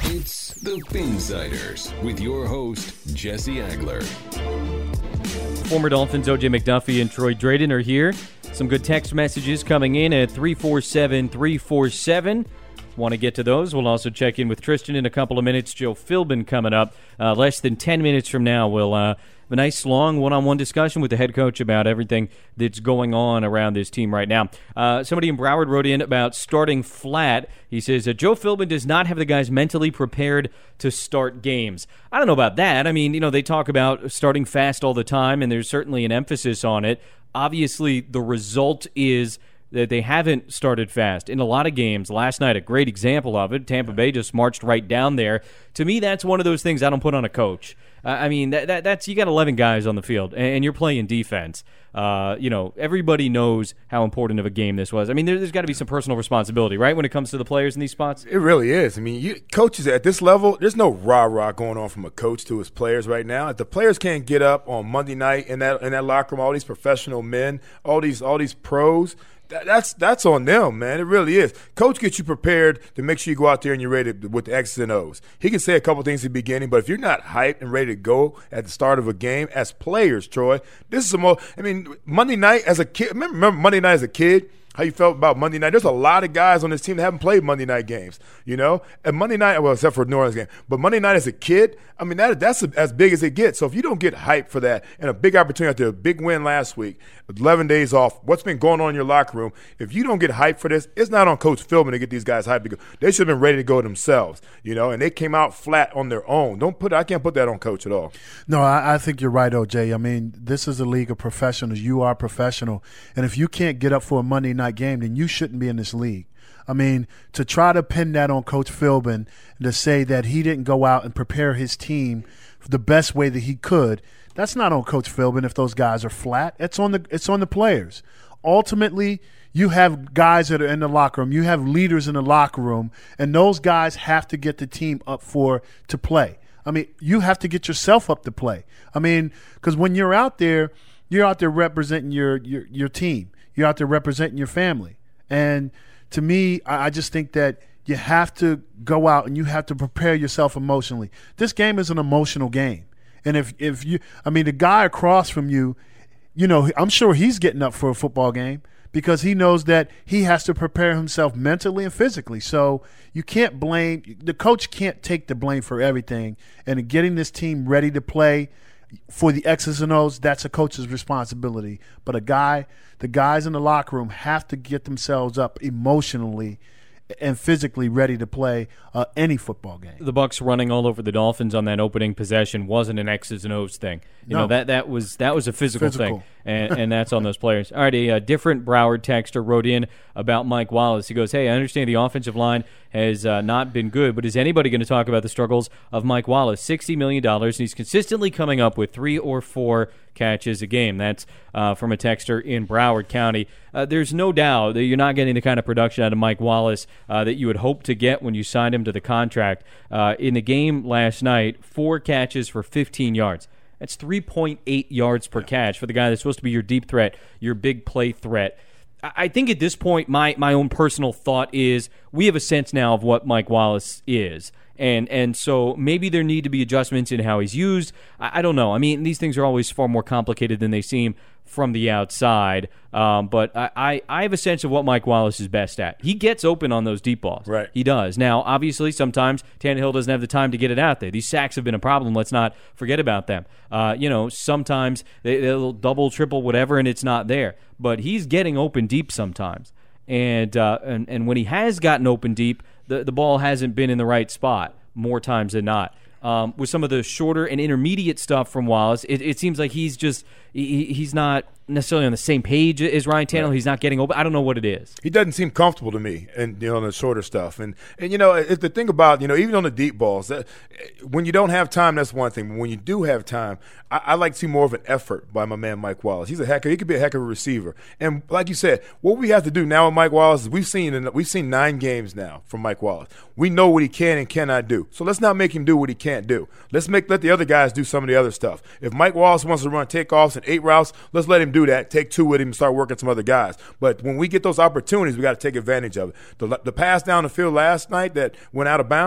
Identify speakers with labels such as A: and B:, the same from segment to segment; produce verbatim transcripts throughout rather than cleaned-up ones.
A: It's the Phinsiders with your host, Jesse Agler.
B: Former Dolphins O J McDuffie and Troy Drayden are here. Some good text messages coming in at three four seven, three four seven. Want to get to those. We'll also check in with Tristan in a couple of minutes. Joe Philbin coming up. Uh, less than ten minutes from now, we'll uh, have a nice, long one-on-one discussion with the head coach about everything that's going on around this team right now. Uh, somebody in Broward wrote in about starting flat. He says, uh, Joe Philbin does not have the guys mentally prepared to start games. I don't know about that. I mean, you know, they talk about starting fast all the time, and there's certainly an emphasis on it. Obviously, the result is that they haven't started fast in a lot of games. Last night, a great example of it. Tampa Bay just marched right down there. To me, that's one of those things I don't put on a coach. Uh, I mean, that, that that's you got eleven guys on the field, and, and you're playing defense. Uh, you know, everybody knows how important of a game this was. I mean, there, there's got to be some personal responsibility, right, when it comes to the players in these spots?
C: It really is. I mean, you, coaches at this level, there's no rah-rah going on from a coach to his players right now. If the players can't get up on Monday night in that in that locker room, all these professional men, all these all these pros, That's that's on them, man. It really is. Coach gets you prepared to make sure you go out there and you're ready to, with the X's and O's. He can say a couple things at the beginning, but if you're not hyped and ready to go at the start of a game, as players, Troy, this is the most – I mean, Monday night as a kid – remember, remember Monday night as a kid? How you felt about Monday night? There's a lot of guys on this team that haven't played Monday night games, you know? And Monday night, well, except for New Orleans game, but Monday night as a kid, I mean, that that's as big as it gets. So if you don't get hyped for that and a big opportunity out there, a big win last week, eleven days off, what's been going on in your locker room, if you don't get hyped for this, it's not on Coach Philbin to get these guys hyped. To go. They should have been ready to go themselves, you know, and they came out flat on their own. Don't put I can't put that on Coach at all.
D: No, I, I think you're right, O J. I mean, this is a league of professionals. You are professional. And if you can't get up for a Monday night game, then you shouldn't be in this league. I mean, to try to pin that on Coach Philbin and to say that he didn't go out and prepare his team the best way that he could, that's not on Coach Philbin if those guys are flat. It's on the it's on the players. Ultimately, you have guys that are in the locker room. You have leaders in the locker room, and those guys have to get the team up for to play. I mean, you have to get yourself up to play. I mean, because when you're out there, you're out there representing your your your team. You're out there representing your family. And to me, I just think that you have to go out and you have to prepare yourself emotionally. This game is an emotional game. And if, if you – I mean, the guy across from you, you know, I'm sure he's getting up for a football game because he knows that he has to prepare himself mentally and physically. So you can't blame – the coach can't take the blame for everything. And in getting this team ready to play for the X's and O's, that's a coach's responsibility. But a guy – the guys in the locker room have to get themselves up emotionally and physically ready to play uh, any football game.
B: The Bucs running all over the Dolphins on that opening possession wasn't an X's and O's thing. You
D: no.
B: know that that was that was a physical,
D: physical.
B: thing, and, and that's on those players. All right, a, a different Broward texter wrote in about Mike Wallace. He goes, "Hey, I understand the offensive line has uh, not been good, but is anybody going to talk about the struggles of Mike Wallace? sixty million dollars, and he's consistently coming up with three or four catches a game." That's uh, from a texter in Broward County. Uh, there's no doubt that you're not getting the kind of production out of Mike Wallace uh, that you would hope to get when you signed him to the contract. Uh, in the game last night, four catches for fifteen yards. That's three point eight yards per catch for the guy that's supposed to be your deep threat, your big play threat. I think at this point, my, my own personal thought is we have a sense now of what Mike Wallace is. And and so maybe there need to be adjustments in how he's used. I, I don't know. I mean, these things are always far more complicated than they seem from the outside. Um, but I, I, I have a sense of what Mike Wallace is best at. He gets open on those deep balls.
C: Right.
B: He does. Now, obviously, sometimes Tannehill doesn't have the time to get it out there. These sacks have been a problem. Let's not forget about them. Uh, you know, sometimes they, they'll double, triple, whatever, and it's not there. But he's getting open deep sometimes. And uh, and, and when he has gotten open deep, the, the ball hasn't been in the right spot more times than not. Um, with some of the shorter and intermediate stuff from Wallace, it, it seems like he's just he, he's not necessarily on the same page as Ryan Tannehill. Right. He's not getting open. I don't know what it is.
C: He doesn't seem comfortable to me, and you know, on the shorter stuff. And and you know, it's the thing about, you know, even on the deep balls, that when you don't have time, that's one thing. But when you do have time, I, I like to see more of an effort by my man Mike Wallace. He's a heck. He could be a heck of a receiver. And like you said, what we have to do now with Mike Wallace is we've seen we've seen nine games now from Mike Wallace. We know what he can and cannot do. So let's not make him do what he can't do. Let's make let the other guys do some of the other stuff. If Mike Wallace wants to run takeoffs and eight routes, let's let him do that. Take two with him and start working some other guys. But when we get those opportunities, we got to take advantage of it. The, the pass down the field last night that went out of bounds,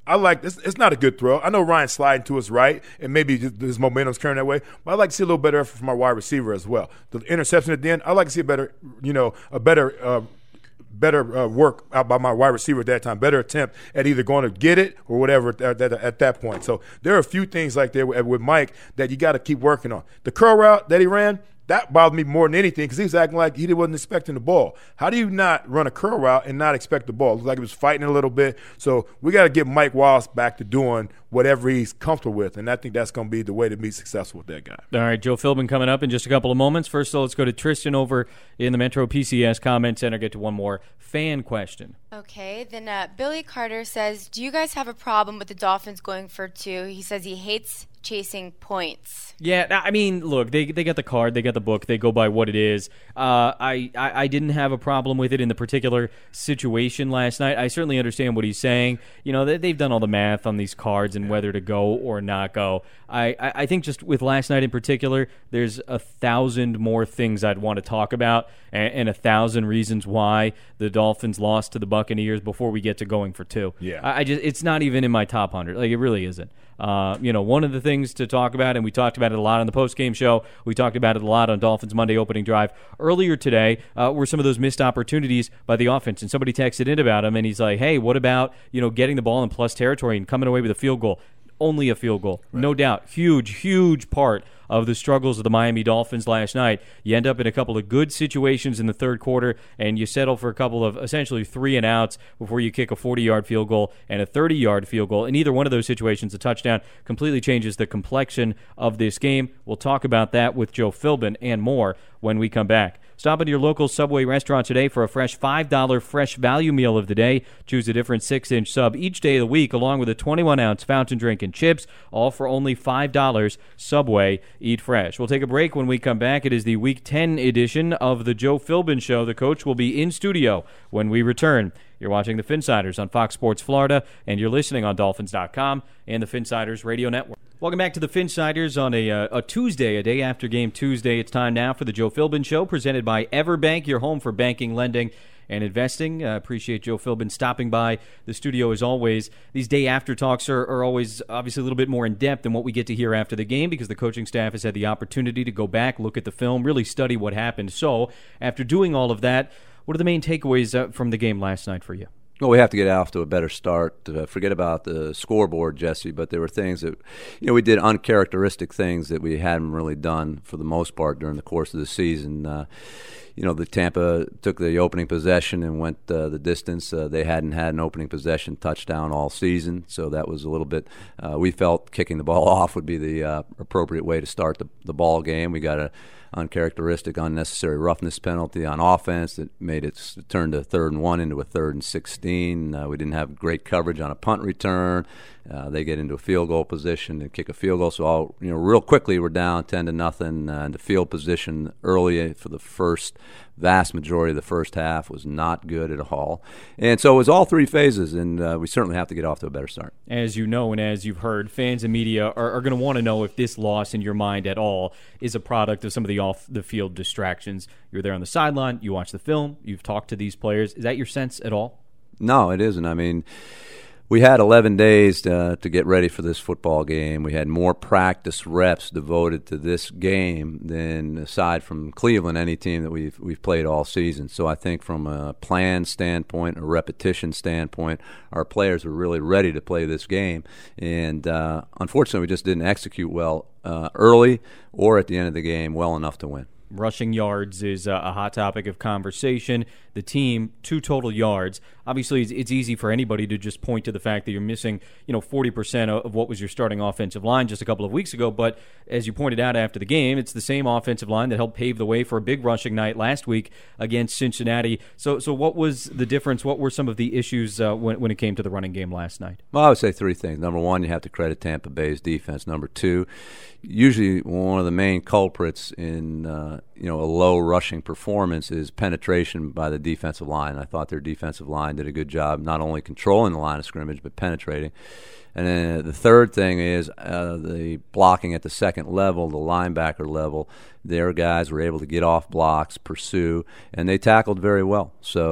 C: I like this. It's not a good throw. I know Ryan's sliding to his right, and maybe his momentum's carrying that way. But I like to see a little better effort from our wide receiver as well. The interception at the end, I like to see a better, you know, a better, uh, better uh, work out by my wide receiver at that time. Better attempt at either going to get it or whatever at that, at that point. So there are a few things like there with, with Mike that you got to keep working on. The curl route that he ran, that bothered me more than anything because he was acting like he wasn't expecting the ball. How do you not run a curl route and not expect the ball? It looked like he was fighting a little bit. So we got to get Mike Wallace back to doing whatever he's comfortable with, and I think that's going to be the way to be successful with that guy.
B: All right, Joe Philbin coming up in just a couple of moments. First, though, let's go to Tristan over in the Metro P C S Comment Center, get to one more fan question.
E: Okay, then uh, Billy Carter says, do you guys have a problem with the Dolphins going for two? He says he hates chasing points.
B: Yeah, I mean, look, they they got the card, they got the book, they go by what it is. Uh, I, I, I didn't have a problem with it in the particular situation last night. I certainly understand what he's saying. You know, they, they've done all the math on these cards and whether to go or not go. I, I, I think just with last night in particular, there's a thousand more things I'd want to talk about and, and a thousand reasons why the Dolphins lost to the Buccaneers before we get to going for two.
C: Yeah.
B: I, I just it's not even in my top one hundred. Like, it really isn't. Uh, you know, one of the things to talk about, and we talked about it a lot on the post-game show, we talked about it a lot on Dolphins Monday opening drive earlier today, uh, were some of those missed opportunities by the offense. And somebody texted in about him, and he's like, hey, what about, you know, getting the ball in plus territory and coming away with a field goal? Only a field goal. Right. No doubt. Huge, huge part of the struggles of the Miami Dolphins last night. You end up in a couple of good situations in the third quarter, and you settle for a couple of essentially three and outs before you kick a forty-yard field goal and a thirty-yard field goal. In either one of those situations, a touchdown completely changes the complexion of this game. We'll talk about that with Joe Philbin and more when we come back. Stop into your local Subway restaurant today for a fresh five dollars fresh value meal of the day. Choose a different six-inch sub each day of the week, along with a twenty-one ounce fountain drink and chips, all for only five dollars. Subway, eat fresh. We'll take a break. When we come back, it is the Week ten edition of the Joe Philbin Show. The coach will be in studio when we return. You're watching the Finsiders on Fox Sports Florida, and you're listening on Dolphins dot com and the Finsiders Radio Network. Welcome back to the Finsiders on a, uh, a Tuesday, a day after game Tuesday. It's time now for the Joe Philbin Show, presented by Everbank, your home for banking, lending, and investing. Uh, appreciate Joe Philbin stopping by the studio as always. These day after talks are, are always obviously a little bit more in depth than what we get to hear after the game because the coaching staff has had the opportunity to go back, look at the film, really study what happened. So after doing all of that, what are the main takeaways uh, from the game last night for you?
F: Well, we have to get off to a better start. Uh, forget about the scoreboard, Jesse, but there were things that, you know, we did uncharacteristic things that we hadn't really done for the most part during the course of the season. Uh, you know, the Tampa took the opening possession and went uh, the distance. Uh, they hadn't had an opening possession touchdown all season, so that was a little bit, uh, we felt kicking the ball off would be the uh, appropriate way to start the, the ball game. We got a uncharacteristic, unnecessary roughness penalty on offense that made it turn to third and one into a third and sixteen. Uh, we didn't have great coverage on a punt return. Uh, they get into a field goal position and kick a field goal. So, all, you know, real quickly we're down ten to nothing. Uh, and the field position early for the first vast majority of the first half was not good at all. And so it was all three phases, and uh, we certainly have to get off to a better start.
B: As you know and as you've heard, fans and media are, are going to want to know if this loss in your mind at all is a product of some of the off-the-field distractions. You're there on the sideline, you watch the film, you've talked to these players. Is that your sense at all?
F: No, it isn't. I mean, we had eleven days to, to get ready for this football game. We had more practice reps devoted to this game than, aside from Cleveland, any team that we've we've played all season. So I think from a plan standpoint, a repetition standpoint, our players were really ready to play this game. And uh, unfortunately, we just didn't execute well uh, early or at the end of the game well enough to win.
B: Rushing yards is a hot topic of conversation. The team, two total yards. Obviously, it's easy for anybody to just point to the fact that you're missing, you know, forty percent of what was your starting offensive line just a couple of weeks ago. But as you pointed out after the game, it's the same offensive line that helped pave the way for a big rushing night last week against Cincinnati. So, so what was the difference? What were some of the issues uh, when, when it came to the running game last night?
F: Well, I would say three things. Number one, you have to credit Tampa Bay's defense. Number two, usually one of the main culprits in uh, you know a low rushing performance is penetration by the defensive line. I thought their defensive line did a good job not only controlling the line of scrimmage but penetrating. And then the third thing is uh, the blocking at the second level, the linebacker level. Their guys were able to get off blocks, pursue, and they tackled very well. So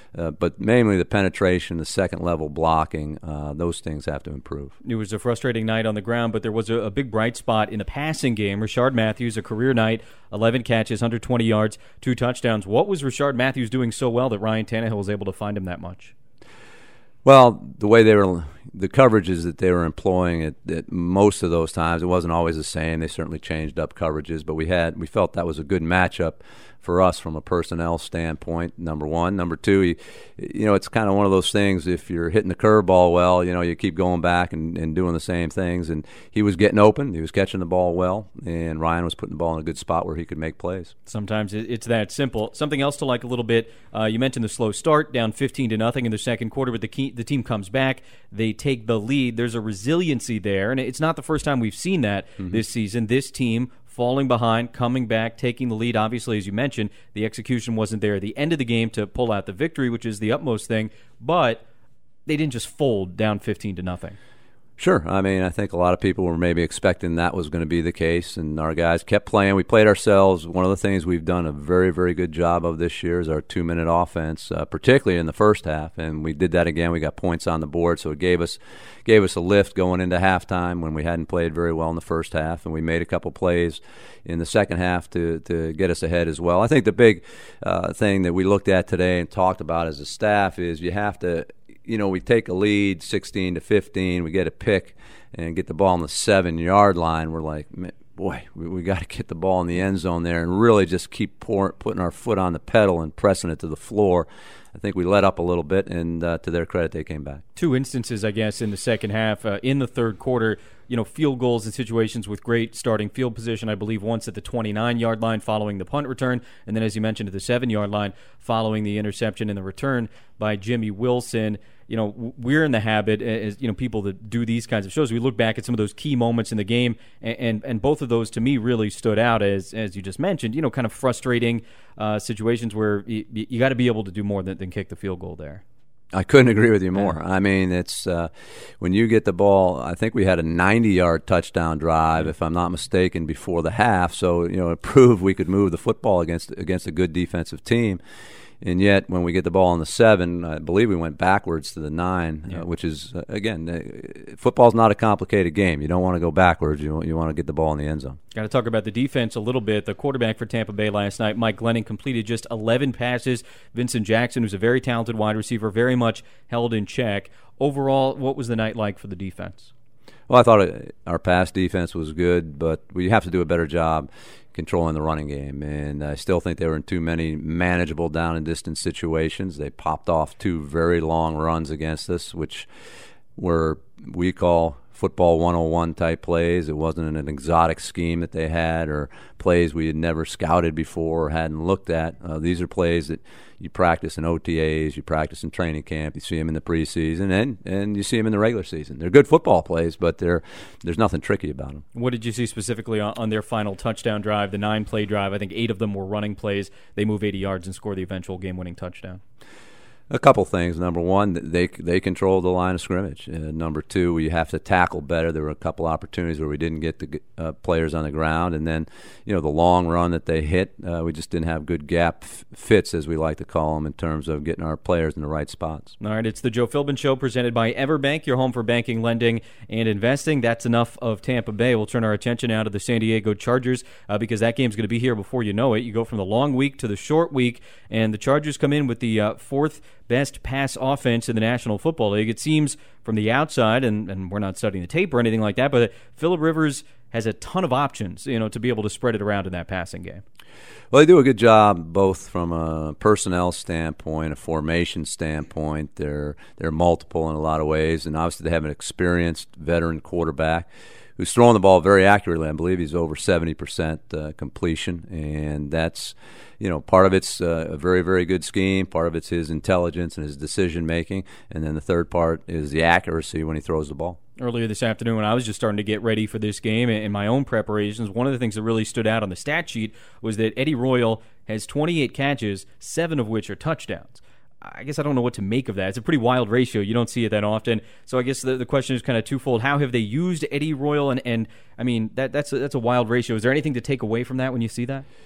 F: uh, but mainly the penetration, the second level blocking, uh, those things have to improve.
B: It was a frustrating night on the ground, but there was a, a big bright spot in the passing game. Rashard Matthews, a career night, eleven catches, one hundred twenty yards, two touchdowns. What was Rashard Matthews doing so well that Ryan Tannehill was able to find him that much?
F: Well, the way they were, the coverages that they were employing at, at most of those times, it wasn't always the same. They certainly changed up coverages, but we had we felt that was a good matchup for us from a personnel standpoint, number one. Number two, you, you know, it's kind of one of those things, if you're hitting the curveball well, you know, you keep going back and, and doing the same things. And he was getting open. He was catching the ball well, and Ryan was putting the ball in a good spot where he could make plays.
B: Sometimes it's that simple. Something else to like a little bit, uh, you mentioned the slow start, down fifteen to nothing in the second quarter, but the, key, the team comes back. They take the lead. There's a resiliency there, and it's not the first time we've seen that mm-hmm. this season. This team falling behind, coming back, taking the lead. Obviously, as you mentioned, the execution wasn't there at the end of the game to pull out the victory, which is the utmost thing, but they didn't just fold down fifteen to nothing.
F: Sure. I mean, I think a lot of people were maybe expecting that was going to be the case, and our guys kept playing. We played ourselves. One of the things we've done a very, very good job of this year is our two-minute offense, uh, particularly in the first half, and we did that again. We got points on the board, so it gave us gave us a lift going into halftime when we hadn't played very well in the first half, and we made a couple plays in the second half to, to get us ahead as well. I think the big uh, thing that we looked at today and talked about as a staff is you have to – you know, we take a lead sixteen to fifteen, we get a pick and get the ball on the seven-yard line. We're like, man, boy, we, we got to get the ball in the end zone there and really just keep pour, putting our foot on the pedal and pressing it to the floor. I think we let up a little bit, and uh, to their credit, they came back.
B: Two instances, I guess, in the second half. Uh, in the third quarter, you know, field goals in situations with great starting field position. I believe once at the twenty-nine-yard line following the punt return, and then, as you mentioned, at the seven-yard line following the interception and the return by Jimmy Wilson. You know, we're in the habit, as you know, people that do these kinds of shows, we look back at some of those key moments in the game, and and, and both of those to me really stood out as as you just mentioned. You know, kind of frustrating uh, situations where you, you got to be able to do more than, than kick the field goal there.
F: I couldn't agree with you more. I mean, it's uh, when you get the ball, I think we had a ninety-yard touchdown drive, if I'm not mistaken, before the half. So, you know, it proved we could move the football against against a good defensive team. And yet, when we get the ball on the seven, I believe we went backwards to the nine, yeah. uh, which is, uh, again, uh, football's not a complicated game. You don't want to go backwards. You, you want to get the ball in the end zone.
B: Got to talk about the defense a little bit. The quarterback for Tampa Bay last night, Mike Glennon, completed just eleven passes. Vincent Jackson, who's a very talented wide receiver, very much held in check. Overall, what was the night like for the defense?
F: Well, I thought our pass defense was good, but we have to do a better job controlling the running game, and I still think they were in too many manageable down and distance situations. They popped off two very long runs against us, which were, we call football one oh one type plays. It wasn't an exotic scheme that they had or plays we had never scouted before or hadn't looked at. Uh, these are plays that you practice in O T As, you practice in training camp, you see them in the preseason, and, and you see them in the regular season. They're good football plays, but they're, there's nothing tricky about them.
B: What did you see specifically on, on their final touchdown drive, the nine-play drive? I think eight of them were running plays. They move eighty yards and score the eventual game-winning touchdown.
F: A couple things. Number one, they they control the line of scrimmage. Uh, number two, we have to tackle better. There were a couple opportunities where we didn't get the uh, players on the ground, and then, you know, the long run that they hit, uh, we just didn't have good gap f- fits, as we like to call them, in terms of getting our players in the right spots.
B: All right, it's the Joe Philbin Show presented by Everbank, your home for banking, lending, and investing. That's enough of Tampa Bay. We'll turn our attention now to the San Diego Chargers uh, because that game's going to be here before you know it. You go from the long week to the short week, and the Chargers come in with the uh, fourth best pass offense in the National Football League. It seems from the outside, and, and we're not studying the tape or anything like that, but Phillip Rivers has a ton of options, you know, to be able to spread it around in that passing game.
F: Well, they do a good job both from a personnel standpoint, a formation standpoint. They're they're multiple in a lot of ways, and obviously they have an experienced veteran quarterback who's throwing the ball very accurately. I believe he's over seventy percent uh, completion, and that's, you know, part of it's uh, a very, very good scheme. Part of it's his intelligence and his decision-making, and then the third part is the accuracy when he throws the ball.
B: Earlier this afternoon, when I was just starting to get ready for this game in my own preparations, one of the things that really stood out on the stat sheet was that Eddie Royal has twenty-eight catches, seven of which are touchdowns. I guess I don't know what to make of that. It's a pretty wild ratio. You don't see it that often. So I guess the, the question is kind of twofold. How have they used Eddie Royal? And, and I mean, that that's a, that's a wild ratio. Is there anything to take away from that when you see that?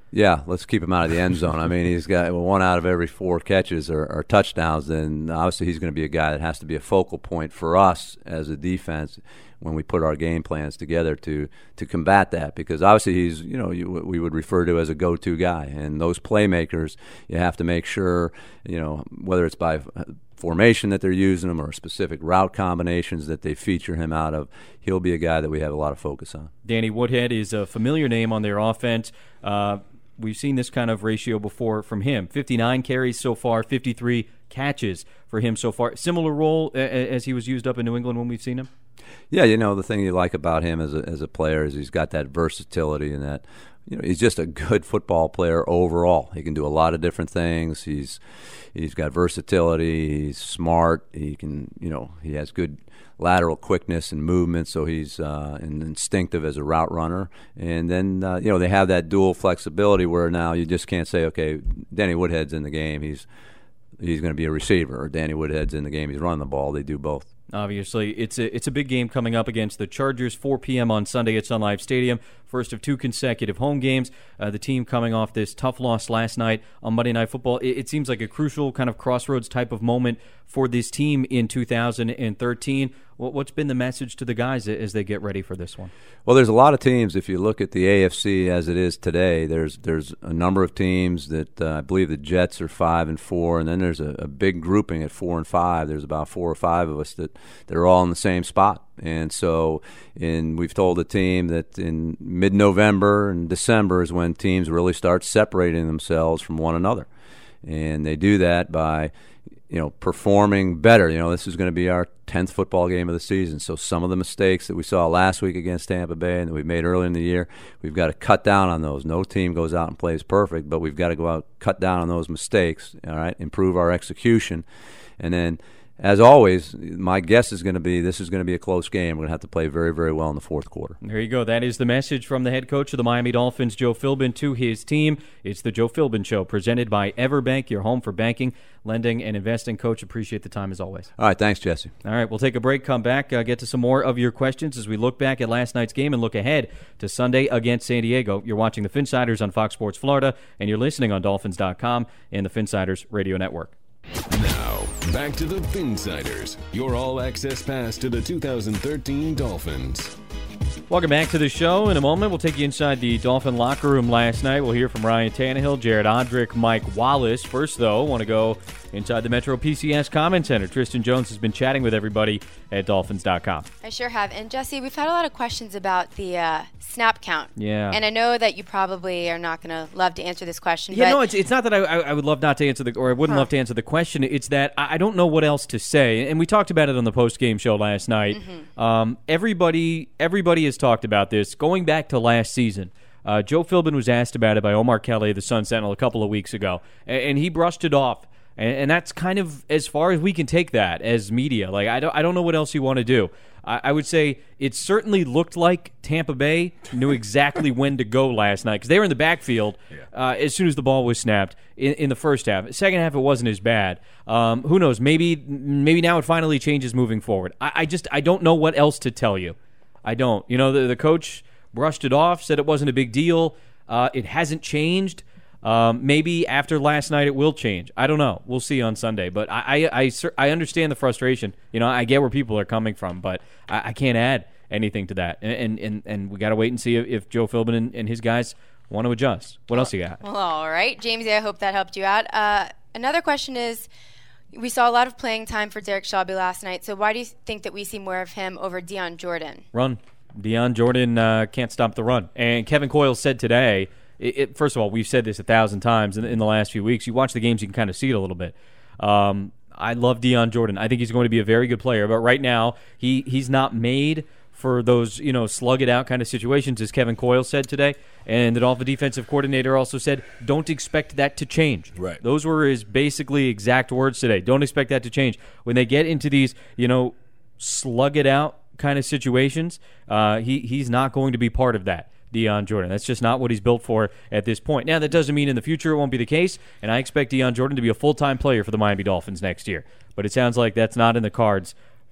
F: Yeah, let's keep him out of the end zone. I mean, he's got one out of every four catches are, are touchdowns, and obviously he's going to be a guy that has to be a focal point for us as a defense when we put our game plans together to to combat that, because obviously he's, you know, you, we would refer to as a go-to guy, and those playmakers, you have to make sure, you know, whether it's by formation that they're using him or specific route combinations that they feature him out of, he'll be a guy that we have a lot of focus on.
B: Danny Woodhead is a familiar name on their offense. Uh, we've seen this kind of ratio before from him. fifty-nine carries so far, fifty-three catches for him so far. Similar role as he was used up in New England when we've seen him?
F: Yeah, you know, the thing you like about him as a, as a player is he's got that versatility and that, you know, he's just a good football player overall. He can do a lot of different things. He's he's got versatility. He's smart. He can, you know, he has good lateral quickness and movement, so he's uh, instinctive as a route runner. And then, uh, you know, they have that dual flexibility where now you just can't say, okay, Danny Woodhead's in the game, he's he's going to be a receiver, or Danny Woodhead's in the game, he's running the ball. They do both.
B: Obviously, it's a, it's a big game coming up against the Chargers, four p.m. on Sunday at Sun Life Stadium. First of two consecutive home games. Uh, the team coming off this tough loss last night on Monday Night Football. It, it seems like a crucial kind of crossroads type of moment for this team in two thousand thirteen. What, what's been the message to the guys as they get ready for this one?
F: Well, there's a lot of teams. If you look at the A F C as it is today, there's there's a number of teams that uh, I believe the Jets are five and four, and then there's a, a big grouping at four and five. There's about four or five of us that, that are all in the same spot. And so in, we've told the team that in mid-November and December is when teams really start separating themselves from one another. And they do that by, you know, performing better. You know, this is going to be our tenth football game of the season. So some of the mistakes that we saw last week against Tampa Bay and that we made earlier in the year, we've got to cut down on those. No team goes out and plays perfect, but we've got to go out, cut down on those mistakes, all right, improve our execution. And then, as always, my guess is going to be this is going to be a close game. We're going to have to play very, very well in the fourth quarter.
B: There you go. That is the message from the head coach of the Miami Dolphins, Joe Philbin, to his team. It's the Joe Philbin Show, presented by Everbank, your home for banking, lending, and investing. Coach, appreciate the time as always.
F: All right, thanks, Jesse.
B: All right, we'll take a break, come back, uh, get to some more of your questions as we look back at last night's game and look ahead to Sunday against San Diego. You're watching the Finsiders on Fox Sports Florida, and you're listening on Dolphins dot com and the Finsiders Radio Network.
A: Now, back to the Finsiders, your all-access pass to the two thousand thirteen Dolphins.
B: Welcome back to the show. In a moment, we'll take you inside the Dolphin locker room last night. We'll hear from Ryan Tannehill, Jared Odrick, Mike Wallace. First, though, I want to go inside the Metro P C S Comment Center. Tristan Jones has been chatting with everybody at Dolphins dot com.
E: I sure have. And, Jesse, we've had a lot of questions about the uh, snap count.
B: Yeah.
E: And I know that you probably are not going to love to answer this question.
B: Yeah,
E: but
B: no, it's, it's not that I, I would love not to answer the, or I wouldn't
E: huh.
B: love to answer the question. It's that I, I don't know what else to say. And we talked about it on the post-game show last night. Mm-hmm. Um, everybody, everybody has talked about this. Going back to last season, uh, Joe Philbin was asked about it by Omar Kelly, the Sun Sentinel, a couple of weeks ago, and, and he brushed it off. And, and that's kind of as far as we can take that as media. Like I don't, I don't know what else you want to do. I, I would say it certainly looked like Tampa Bay knew exactly when to go last night because they were in the backfield yeah. uh, as soon as the ball was snapped in, in the first half. Second half, it wasn't as bad. Um, who knows? Maybe, maybe now it finally changes moving forward. I, I just, I don't know what else to tell you. I don't. You know, the, the coach brushed it off, said it wasn't a big deal. Uh, it hasn't changed. Um, maybe after last night it will change. I don't know. We'll see on Sunday. But I, I, I, I understand the frustration. You know, I get where people are coming from, but I, I can't add anything to that. And and, and, and we got to wait and see if, if Joe Philbin and, and his guys want to adjust. What else you got?
E: Well, all right. Jamesy, I hope that helped you out. Uh, another question is, we saw a lot of playing time for Derek Shelby last night, so why do you think that we see more of him over Deion Jordan?
B: Run. Deion Jordan uh, can't stop the run. And Kevin Coyle said today, it, it, first of all, we've said this a thousand times in, in the last few weeks. You watch the games, you can kind of see it a little bit. Um, I love Deion Jordan. I think he's going to be a very good player, but right now he, he's not made for those, you know, slug-it-out kind of situations, as Kevin Coyle said today. And the Dolphin defensive coordinator also said, don't expect that to change.
C: Right.
B: Those were his basically exact words today. Don't expect that to change. When they get into these, you know, slug-it-out kind of situations, uh, he he's not going to be part of that, Deion Jordan. That's just not what he's built for at this point. Now, that doesn't mean in the future it won't be the case, and I expect Deion Jordan to be a full-time player for the Miami Dolphins next year. But it sounds like that's not in the cards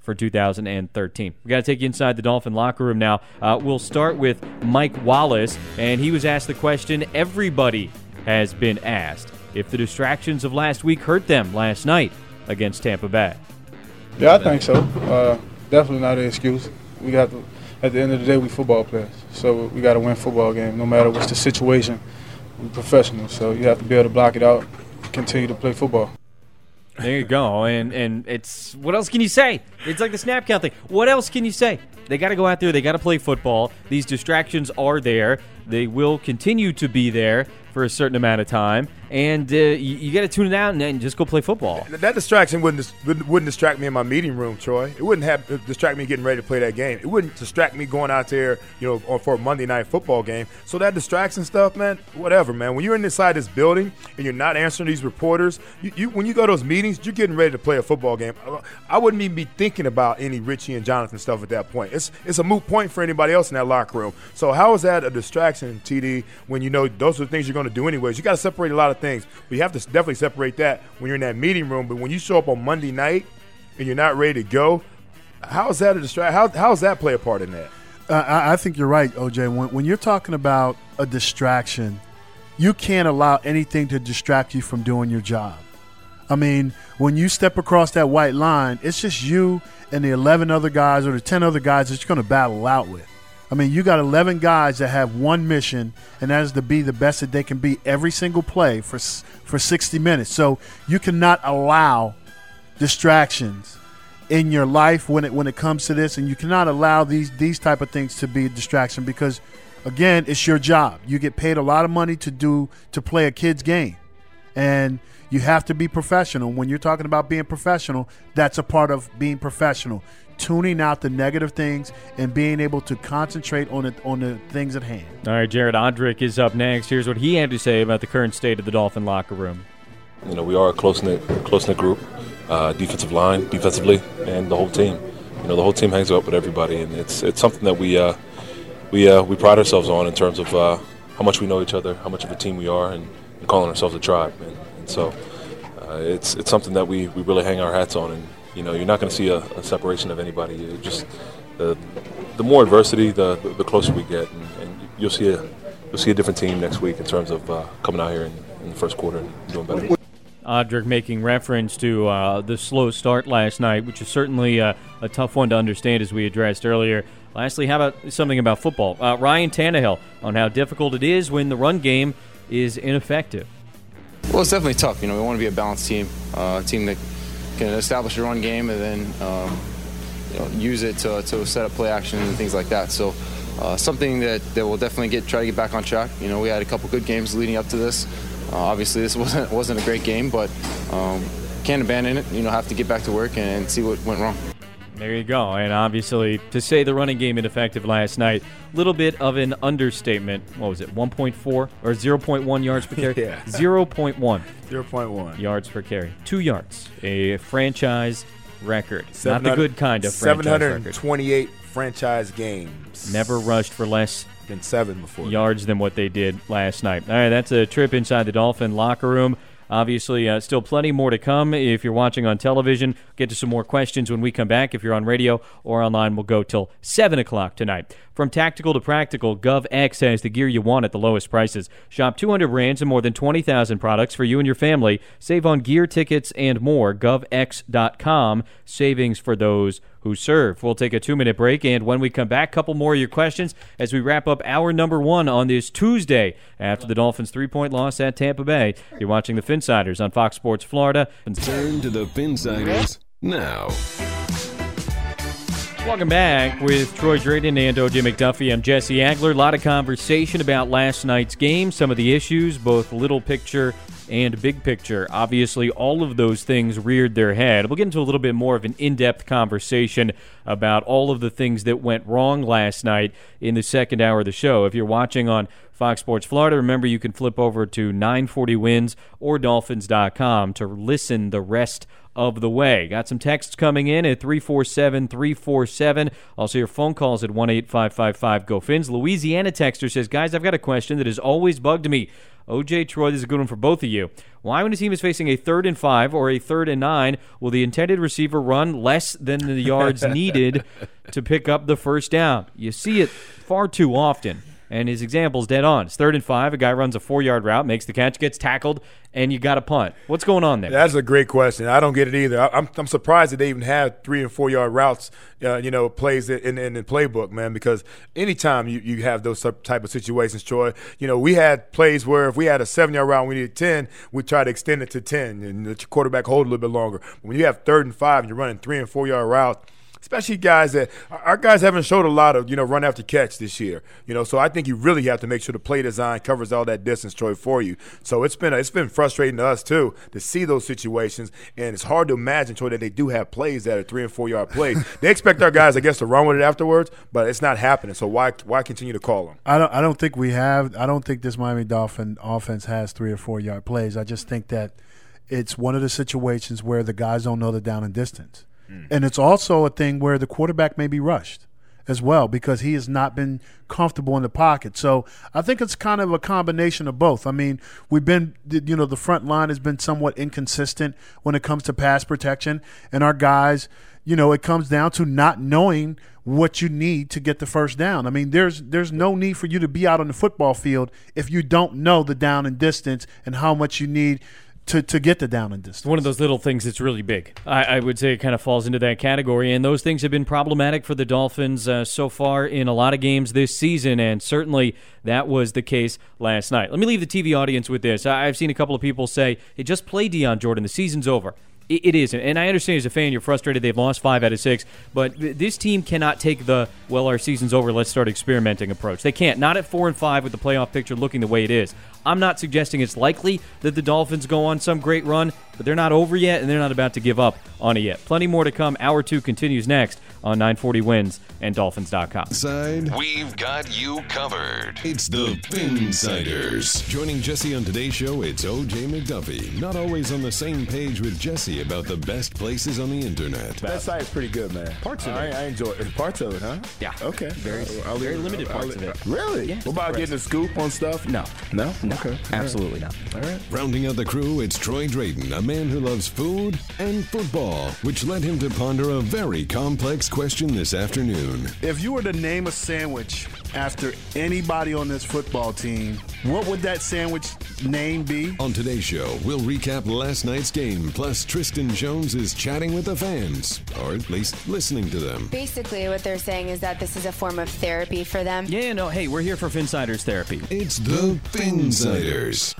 B: for two thousand thirteen. We got to take you inside the Dolphin locker room now. Uh, we'll start with Mike Wallace, and he was asked the question everybody has been asked: if the distractions of last week hurt them last night against Tampa Bay.
G: Yeah, I think so. Uh, definitely not an excuse. We got to, at the end of the day, we football players, so we got to win football game no matter what's the situation. We're professionals, so you have to be able to block it out, continue to play football.
B: There you go, and and it's what else can you say? It's like the snap count thing. What else can you say? They got to go out there. They got to play football. These distractions are there. They will continue to be there for a certain amount of time, and uh, you, you got to tune it out and, and just go play football.
C: That distraction wouldn't wouldn't, wouldn't distract me in my meeting room, Troy. It wouldn't have distract me getting ready to play that game. It wouldn't distract me going out there, you know, for a Monday night football game. So that distraction stuff, man, whatever, man. When you're inside this building and you're not answering these reporters, you, you when you go to those meetings, you're getting ready to play a football game. I wouldn't even be thinking about any Richie and Jonathan stuff at that point. It's it's a moot point for anybody else in that locker room. So how is that a distraction, T D, when you know those are the things you're going to do anyways? You got to separate a lot of things. But you have to definitely separate that when you're in that meeting room. But when you show up on Monday night and you're not ready to go, how is that a distraction? How how does that play a part in that?
D: Uh, I, I think you're right, O J. When, when you're talking about a distraction, you can't allow anything to distract you from doing your job. I mean, when you step across that white line, it's just you and the eleven other guys or the ten other guys that you're going to battle out with. I mean, you got eleven guys that have one mission, and that is to be the best that they can be every single play for for sixty minutes. So you cannot allow distractions in your life when it when it comes to this, and you cannot allow these these type of things to be a distraction because, again, it's your job. You get paid a lot of money to do to play a kid's game, and you have to be professional. When you're talking about being professional, that's a part of being professional. Tuning out the negative things and being able to concentrate on it on the things at hand.
B: All right, Jared Odrick is up next. Here's what he had to say about the current state of the Dolphin locker room.
H: You know, we are a close-knit, close-knit group, uh, defensive line, defensively, and the whole team. You know, the whole team hangs out with everybody, and it's it's something that we uh, we uh, we pride ourselves on in terms of uh, how much we know each other, how much of a team we are, and, and calling ourselves a tribe. And, and so uh, it's it's something that we, we really hang our hats on. And you know, you're not going to see a, a separation of anybody. It just the the more adversity, the the closer we get, and, and you'll see a you'll see a different team next week in terms of uh, coming out here in, in the first quarter and doing better.
B: Odrick making reference to uh, the slow start last night, which is certainly uh, a tough one to understand, as we addressed earlier. Lastly, how about something about football? Uh, Ryan Tannehill on how difficult it is when the run game is ineffective.
I: Well, it's definitely tough. You know, we want to be a balanced team, uh, a team that can establish a run game and then um, you know, use it to, to set up play action and things like that. So uh, something that, that we'll definitely get try to get back on track. You know, we had a couple good games leading up to this. Uh, obviously, this wasn't wasn't a great game, but um, can't abandon it. You know, have to get back to work and, and see what went wrong.
B: There you go. And obviously, to say the running game ineffective last night, a little bit of an understatement. What was it, one point four or zero point one yards per carry?
C: Yeah.
B: zero point one.
C: zero point one.
B: Yards per carry. Two yards. A franchise record. Not the good kind of franchise
C: seven hundred
B: record.
C: twenty-eight franchise games.
B: Never rushed for less
C: than seven before
B: yards than what they did last night. All right, that's a trip inside the Dolphin locker room. Obviously, uh, still plenty more to come. If you're watching on television, get to some more questions when we come back. If you're on radio or online, we'll go till seven o'clock tonight. From tactical to practical, GovX has the gear you want at the lowest prices. Shop two hundred brands and more than twenty thousand products for you and your family. Save on gear, tickets, and more. Gov X dot com. Savings for those who serve. We'll take a two-minute break, and when we come back, a couple more of your questions as we wrap up hour number one on this Tuesday after the Dolphins' three-point loss at Tampa Bay. You're watching the Finsiders on Fox Sports Florida.
A: Turn to the Finsiders now.
B: Welcome back with Troy Drayton and O J McDuffie. I'm Jesse Agler. A lot of conversation about last night's game, some of the issues, both little picture and big picture. Obviously, all of those things reared their head. We'll get into a little bit more of an in-depth conversation about all of the things that went wrong last night in the second hour of the show. If you're watching on Fox Sports Florida, remember you can flip over to nine forty wins or Dolphins dot com to listen the rest of the way. Got some texts coming in at three four seven, three four seven. Also, your phone calls at one eight five five five, G O Fins. Louisiana texter says, guys, I've got a question that has always bugged me. O J, Troy, this is a good one for both of you. Why, when a team is facing a third and five or a third and nine, will the intended receiver run less than the yards needed to pick up the first down? You see it far too often. And his example's dead on. It's third and five. A guy runs a four-yard route, makes the catch, gets tackled, and you got a punt. What's going on there?
C: That's a great question. I don't get it either. I, I'm I'm surprised that they even have three and four-yard routes, uh, you know, plays in, in the playbook, man, because anytime you, you have those type of situations, Troy, you know, we had plays where if we had a seven-yard route and we needed ten, we try to extend it to ten and let your quarterback hold a little bit longer. But when you have third and five and you're running three and four-yard routes, especially guys that our guys haven't showed a lot of, you know, run after catch this year, you know. So I think you really have to make sure the play design covers all that distance, Troy, for you. So it's been it's been frustrating to us too to see those situations, and it's hard to imagine, Troy, that they do have plays that are three and four yard plays. They expect our guys, I guess, to run with it afterwards, but it's not happening. So why why continue to call them?
D: I don't I don't think we have. I don't think this Miami Dolphin offense has three or four yard plays. I just think that it's one of the situations where the guys don't know the down and distance. And it's also a thing where the quarterback may be rushed as well because he has not been comfortable in the pocket. So I think it's kind of a combination of both. I mean, we've been, you know, the front line has been somewhat inconsistent when it comes to pass protection. And our guys, you know, it comes down to not knowing what you need to get the first down. I mean, there's there's no need for you to be out on the football field if you don't know the down and distance and how much you need to to get the down and distance.
B: One of those little things that's really big. I, I would say it kind of falls into that category, and those things have been problematic for the Dolphins uh, so far in a lot of games this season, and certainly that was the case last night. Let me leave the T V audience with this. I've seen a couple of people say, hey, just play Deion Jordan. The season's over. It isn't. And I understand as a fan you're frustrated they've lost five out of six, but this team cannot take the, well, our season's over, let's start experimenting approach. They can't. Not at four and five with the playoff picture looking the way it is. I'm not suggesting it's likely that the Dolphins go on some great run, but they're not over yet, and they're not about to give up on it yet. Plenty more to come. Hour two continues next on nine forty Wins and Dolphins dot com.
A: Side, we've got you covered. It's the Finsiders. Joining Jesse on today's show, it's O J McDuffie. Not always on the same page with Jesse about the best places on the internet.
C: That site is pretty good, man.
B: Parts of
C: I,
B: it.
C: I enjoy it. Parts of it, huh?
B: Yeah.
C: Okay.
B: Very,
C: I'll, I'll
B: very
C: leave,
B: limited
C: I'll,
B: parts
C: I'll,
B: of it.
C: Really?
B: Yeah,
C: what about
B: correct.
C: getting a scoop on stuff?
B: No.
C: No?
B: No.
C: Okay.
B: Absolutely not.
C: All right.
A: Rounding out the crew, it's Troy Drayton, a man who loves food and football, which led him to ponder a very complex question this afternoon.
D: If you were to name a sandwich after anybody on this football team, what would that sandwich name be?
A: On today's show, we'll recap last night's game, plus Tristan Jones is chatting with the fans, or at least listening to them.
E: Basically, what they're saying is that this is a form of therapy for them.
B: Yeah, no, hey, we're here for Finsiders therapy.
A: It's the Finsiders.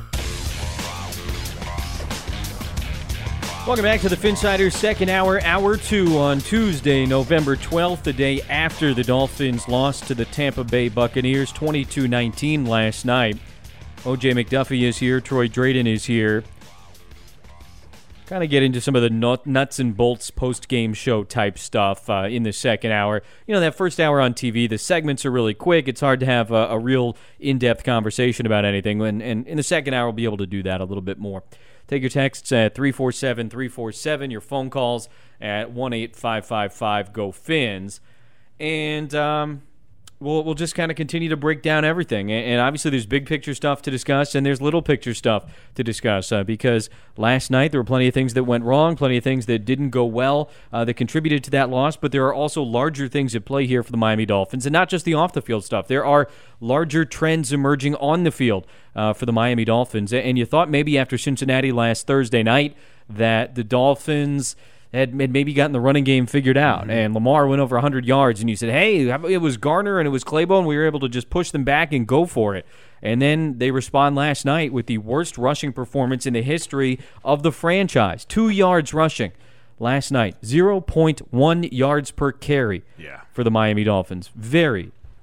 B: Welcome back to the Finsiders second hour, hour two on Tuesday, November twelfth, the day after the Dolphins lost to the Tampa Bay Buccaneers twenty-two nineteen last night. O J McDuffie is here. Troy Drayton is here. Kind of get into some of the nuts and bolts post-game show type stuff uh, in the second hour. You know, that first hour on T V, the segments are really quick. It's hard to have a, a real in-depth conversation about anything. And, and in the second hour, we'll be able to do that a little bit more. Take your texts at three four seven, three four seven, your phone calls at one eight five five five, G O Fins. And um, we'll, we'll just kind of continue to break down everything. And, and obviously there's big picture stuff to discuss, and there's little picture stuff to discuss uh, because last night there were plenty of things that went wrong, plenty of things that didn't go well uh, that contributed to that loss, but there are also larger things at play here for the Miami Dolphins, and not just the off-the-field stuff. There are larger trends emerging on the field uh, for the Miami Dolphins. And you thought maybe after Cincinnati last Thursday night that the Dolphins had maybe gotten the running game figured out, mm-hmm. and Lamar went over one hundred yards, and you said, hey, it was Garner and it was Claiborne. We were able to just push them back and go for it. And then they respond last night with the worst rushing performance in the history of the franchise. Two yards rushing last night. zero point one yards per carry
C: yeah.
B: for the Miami Dolphins. Very,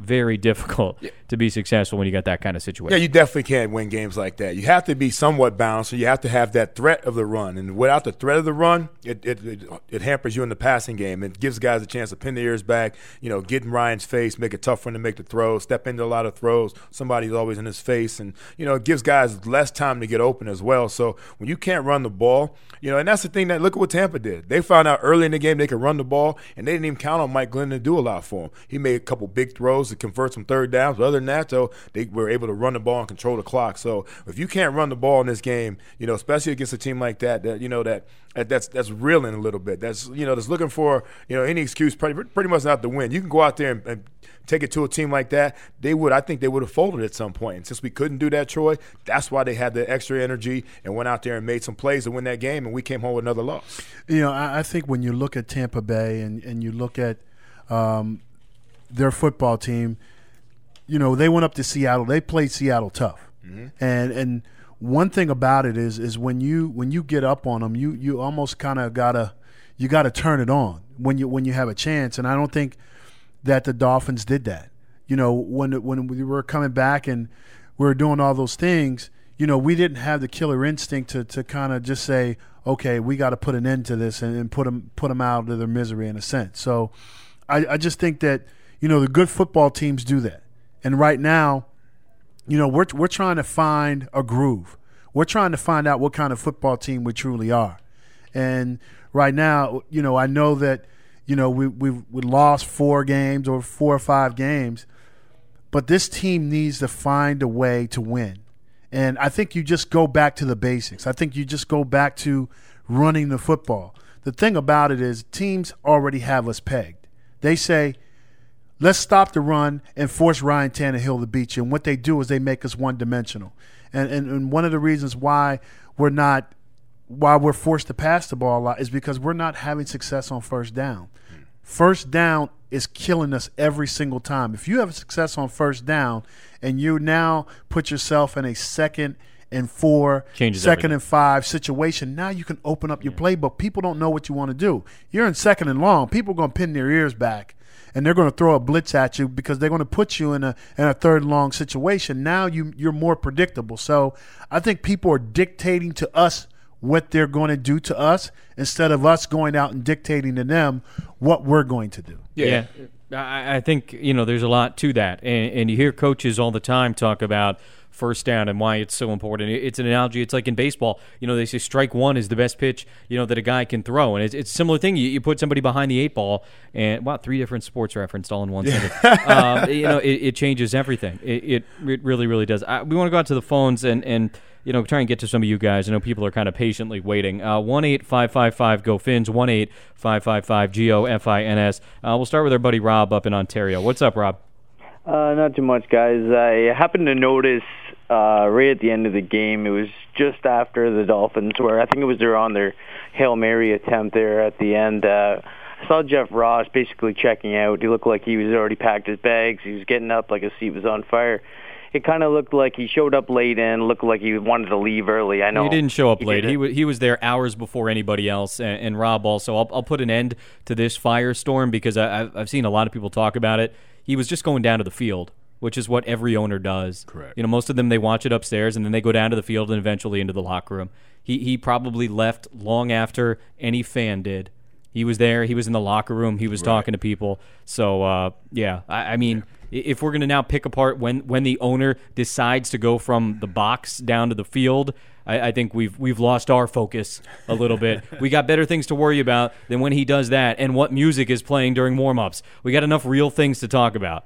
B: very difficult yeah. to be successful when you got that kind of situation.
C: Yeah, you definitely can't win games like that. You have to be somewhat balanced, so you have to have that threat of the run. And without the threat of the run, it it, it, it hampers you in the passing game. It gives guys a chance to pin their ears back, you know, get in Ryan's face, make it tough for him to make the throws, step into a lot of throws. Somebody's always in his face. And, you know, it gives guys less time to get open as well. So when you can't run the ball, you know, and that's the thing that look at what Tampa did. They found out early in the game they could run the ball, and they didn't even count on Mike Glennon to do a lot for them. He made a couple big throws to convert some third downs. But other than that, though, they were able to run the ball and control the clock. So if you can't run the ball in this game, you know, especially against a team like that, that you know that that's that's reeling a little bit. That's you know that's looking for you know any excuse pretty pretty much not to win. You can go out there and, and take it to a team like that. They would, I think, they would have folded at some point. And since we couldn't do that, Troy, that's why they had the extra energy and went out there and made some plays to win that game. And we came home with another loss.
D: You know, I, I think when you look at Tampa Bay and and you look at um, their football team, you know, they went up to Seattle. They played Seattle tough. Mm-hmm. And and one thing about it is is when you when you get up on them, you you almost kind of gotta you gotta turn it on when you when you have a chance. And I don't think that the Dolphins did that. You know, when when we were coming back and we were doing all those things, you know, we didn't have the killer instinct to to kind of just say, okay, we got to put an end to this and, and put them put them out of their misery in a sense. So I, I just think that, you know, the good football teams do that. And right now, you know, we're we're trying to find a groove. We're trying to find out what kind of football team we truly are. And right now, you know, I know that, you know, we we we lost four games or four or five games, but this team needs to find a way to win. And I think you just go back to the basics. I think you just go back to running the football. The thing about it is teams already have us pegged. They say, let's stop the run and force Ryan Tannehill to beat you. And what they do is they make us one-dimensional. And, and and one of the reasons why we're not why we're forced to pass the ball a lot is because we're not having success on first down. First down is killing us every single time. If you have success on first down and you now put yourself in a second and four,
B: Changes
D: second
B: everything.
D: and five situation, now you can open up your playbook. People don't know what you want to do. You're in second and long. People are going to pin their ears back, and they're going to throw a blitz at you because they're going to put you in a in a third and long situation. Now you, you're more predictable. So I think people are dictating to us what they're going to do to us instead of us going out and dictating to them what we're going to do.
B: Yeah. yeah. I, I think, you know, there's a lot to that. And, and you hear coaches all the time talk about first down and why it's so important. It's an analogy. It's like in baseball, you know, they say strike one is the best pitch, you know, that a guy can throw. And it's, it's a similar thing. You, you put somebody behind the eight ball and, wow, three different sports referenced all in one sentence. um, you know, it, it changes everything. It, it, it really, really does. I, we want to go out to the phones and, and, you know, try and get to some of you guys. I know people are kind of patiently waiting. Uh, one eight five five five G O F I N S, one eight five five five G O F I N S. Uh, we'll start with our buddy Rob up in Ontario. What's up, Rob?
J: Uh, not too much, guys. I happened to notice uh, right at the end of the game, it was just after the Dolphins, where I think it was they're on their Hail Mary attempt there at the end. Uh, I saw Jeff Ross basically checking out. He looked like he was already packed his bags. He was getting up like his seat was on fire. It kind of looked like he showed up late and looked like he wanted to leave early. I know
B: he didn't show up
J: he
B: late.
J: Didn't.
B: He was he was there hours before anybody else. And, and Rob also, I'll, I'll put an end to this firestorm because I, I've, I've seen a lot of people talk about it. He was just going down to the field, which is what every owner does.
C: Correct.
B: You know, most of them, they watch it upstairs and then they go down to the field and eventually into the locker room. He he probably left long after any fan did. He was there. He was in the locker room. He was right. talking to people. So, uh, yeah, I, I mean. Yeah. If we're going to now pick apart when, when the owner decides to go from the box down to the field, I, I think we've we've lost our focus a little bit. We got better things to worry about than when he does that and what music is playing during warm-ups. We got enough real things to talk about.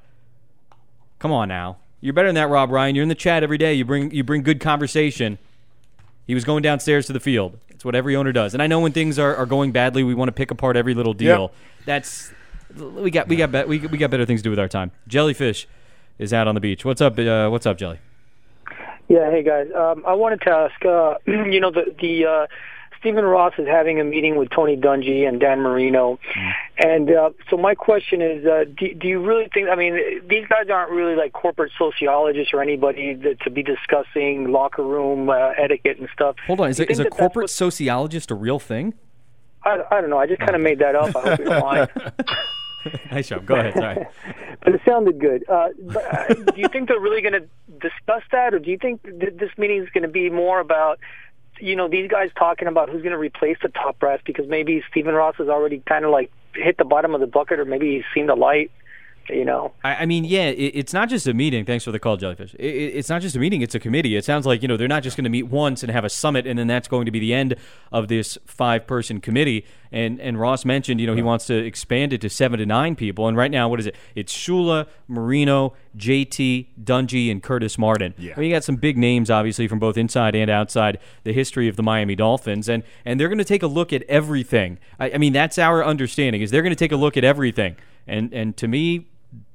B: Come on now. You're better than that, Rob Ryan. You're in the chat every day. You bring you bring good conversation. He was going downstairs to the field. It's what every owner does. And I know when things are, are going badly, we want to pick apart every little deal.
C: Yep.
B: That's... We got we got be- we we got better things to do with our time. Jellyfish is out on the beach. What's up? Uh, what's up, Jelly?
K: Yeah, hey guys. Um, I wanted to ask. Uh, you know, the the uh, Stephen Ross is having a meeting with Tony Dungy and Dan Marino, mm. and uh, so my question is: uh, do, do you really think? I mean, these guys aren't really like corporate sociologists or anybody that, to be discussing locker room uh, etiquette and stuff.
B: Hold on, is, a, is a corporate sociologist a real thing?
K: I, I don't know. I just kind of made that up. I hope you don't mind.
B: Nice job. Go ahead. Sorry.
K: But it sounded good. Uh, but, uh, do you think they're really going to discuss that, or do you think th- this meeting is going to be more about, you know, these guys talking about who's going to replace the top brass, because maybe Stephen Ross has already kind of like hit the bottom of the bucket, or maybe he's seen the light? You know,
B: I, I mean, yeah, it, it's not just a meeting. Thanks for the call, Jellyfish. It, it, it's not just a meeting; it's a committee. It sounds like, you know, they're not just going to meet once and have a summit, and then that's going to be the end of this five-person committee. And and Ross mentioned, you know, he wants to expand it to seven to nine people. And right now, what is it? It's Shula, Marino, J T, Dungy, and Curtis Martin.
C: Yeah.
B: I mean, you got some big names, obviously, from both inside and outside the history of the Miami Dolphins, and and they're going to take a look at everything. I, I mean, that's our understanding, is they're going to take a look at everything. And and to me,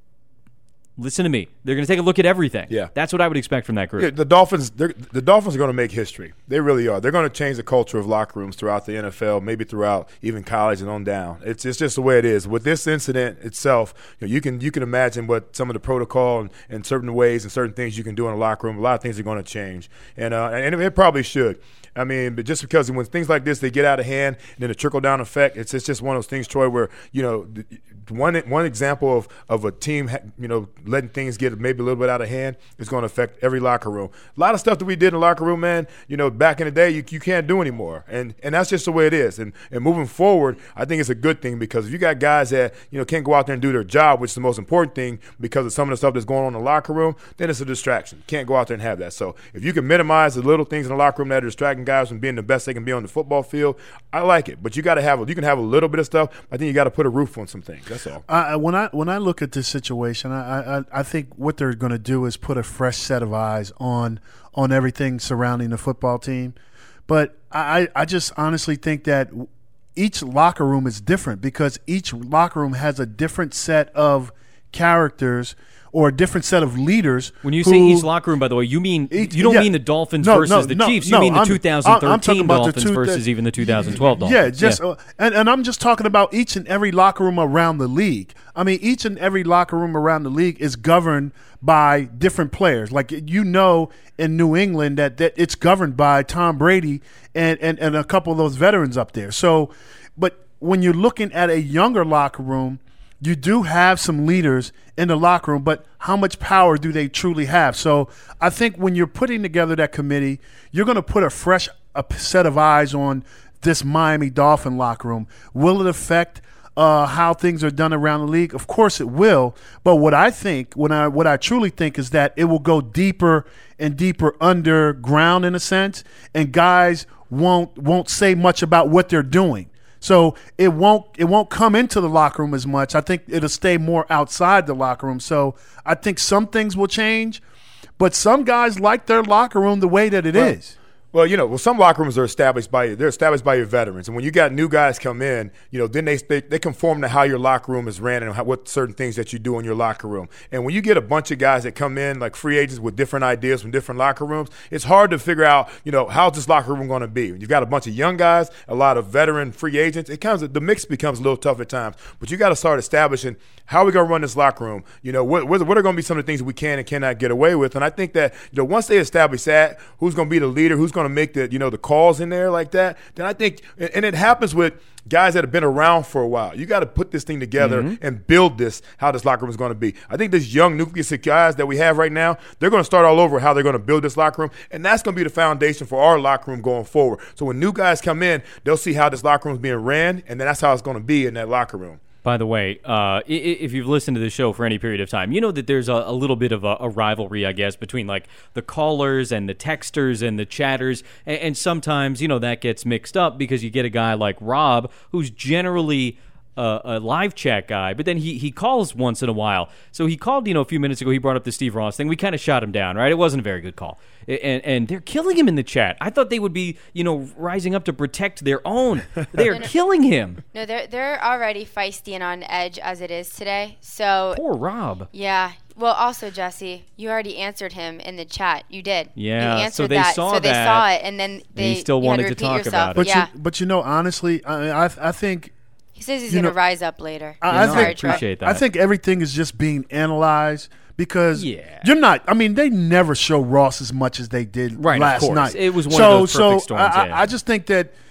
B: listen to me. They're going to take a look at everything.
C: Yeah.
B: That's what I would expect from that group.
C: Yeah, the Dolphins, the Dolphins are going to make history. They really are. They're going to change the culture of locker rooms throughout the N F L, maybe throughout even college and on down. It's it's just the way it is. With this incident itself, you know, you can you can imagine what some of the protocol and, and certain ways and certain things you can do in a locker room. A lot of things are going to change, and uh, and it probably should. I mean, but just because when things like this, they get out of hand, and then the trickle-down effect, it's, it's just one of those things, Troy, where, you know, one one example of, of a team, you know, letting things get maybe a little bit out of hand is going to affect every locker room. A lot of stuff that we did in the locker room, man, you know, back in the day, you, you can't do anymore. And and that's just the way it is. And and moving forward, I think it's a good thing, because if you got guys that, you know, can't go out there and do their job, which is the most important thing because of some of the stuff that's going on in the locker room, then it's a distraction. Can't go out there and have that. So if you can minimize the little things in the locker room that are distracting guys from being the best they can be on the football field, I like it. But you got to have, you can have a little bit of stuff. I think you got to put a roof on some things. That's all.
D: Uh, when I when I look at this situation, I I, I think what they're going to do is put a fresh set of eyes on on everything surrounding the football team. But I I just honestly think that each locker room is different, because each locker room has a different set of characters or a different set of leaders.
B: When you
D: who,
B: say each locker room, by the way, you mean
D: each,
B: you don't
D: yeah.
B: mean the Dolphins
D: no,
B: versus
D: no,
B: the
D: no,
B: Chiefs. You
D: no,
B: mean the
D: I'm,
B: two thousand thirteen
D: I'm talking about
B: Dolphins
D: the two,
B: versus even the two thousand twelve Dolphins.
D: Yeah, just yeah. Uh, and, and I'm just talking about each and every locker room around the league. I mean, each and every locker room around the league is governed by different players. Like, you know, in New England that, that it's governed by Tom Brady and, and, and a couple of those veterans up there. So, but when you're looking at a younger locker room, you do have some leaders in the locker room, but how much power do they truly have? So I think when you're putting together that committee, you're going to put a fresh a set of eyes on this Miami Dolphin locker room. Will it affect uh, how things are done around the league? Of course it will. But what I think, when I what I truly think is that it will go deeper and deeper underground in a sense, and guys won't won't say much about what they're doing. So it won't it won't come into the locker room as much. I think it'll stay more outside the locker room. So I think some things will change, but some guys like their locker room the way that it
C: well,
D: is.
C: Well, you know, well, some locker rooms are established by they're established by your veterans, and when you got new guys come in, you know, then they they, they conform to how your locker room is ran and how, what certain things that you do in your locker room. And when you get a bunch of guys that come in like free agents with different ideas from different locker rooms, it's hard to figure out, you know, how's this locker room going to be. You've got a bunch of young guys, a lot of veteran free agents. It comes the mix becomes a little tough at times, but you got to start establishing how we're going to run this locker room. You know, what what are going to be some of the things we can and cannot get away with. And I think that, you know, once they establish that, who's going to be the leader, who's going to make the, you know, the calls in there like that, then I think, and it happens with guys that have been around for a while. You got to put this thing together mm-hmm. and build this, how this locker room is going to be. I think this young nucleus of guys that we have right now, they're going to start all over how they're going to build this locker room, and that's going to be the foundation for our locker room going forward. So when new guys come in, they'll see how this locker room is being ran, and then that's how it's going to be in that locker room.
B: By the way, uh, if you've listened to the show for any period of time, you know that there's a, a little bit of a, a rivalry, I guess, between like the callers and the texters and the chatters. And, and sometimes, you know, that gets mixed up because you get a guy like Rob who's generally a, a live chat guy, but then he, he calls once in a while. So he called, you know, a few minutes ago. He brought up the Steve Ross thing. We kind of shot him down, right? It wasn't a very good call. And, and they're killing him in the chat. I thought they would be, you know, rising up to protect their own. They are no, no, killing him.
E: No, they're they're already feisty and on edge as it is today. So
B: poor Rob.
E: Yeah. Well, also Jesse, you already answered him in the chat. You did.
B: Yeah.
E: You answered
B: so they
E: that.
B: saw
E: so
B: that.
E: they saw it, and then they
B: and he still wanted to, to talk
E: yourself.
B: about it.
D: But
E: yeah.
D: you, but you know, honestly, I I, I think.
E: He says he's going to rise up later.
D: I,
B: know,
D: I, think,
B: I appreciate that.
D: I think everything is just being analyzed because
B: yeah.
D: you're not. I mean, they never show Ross as much as they did
B: right,
D: last
B: of course.
D: night.
B: It was one
D: so,
B: of those perfect
D: so
B: storms.
D: I,
B: yeah.
D: I just think that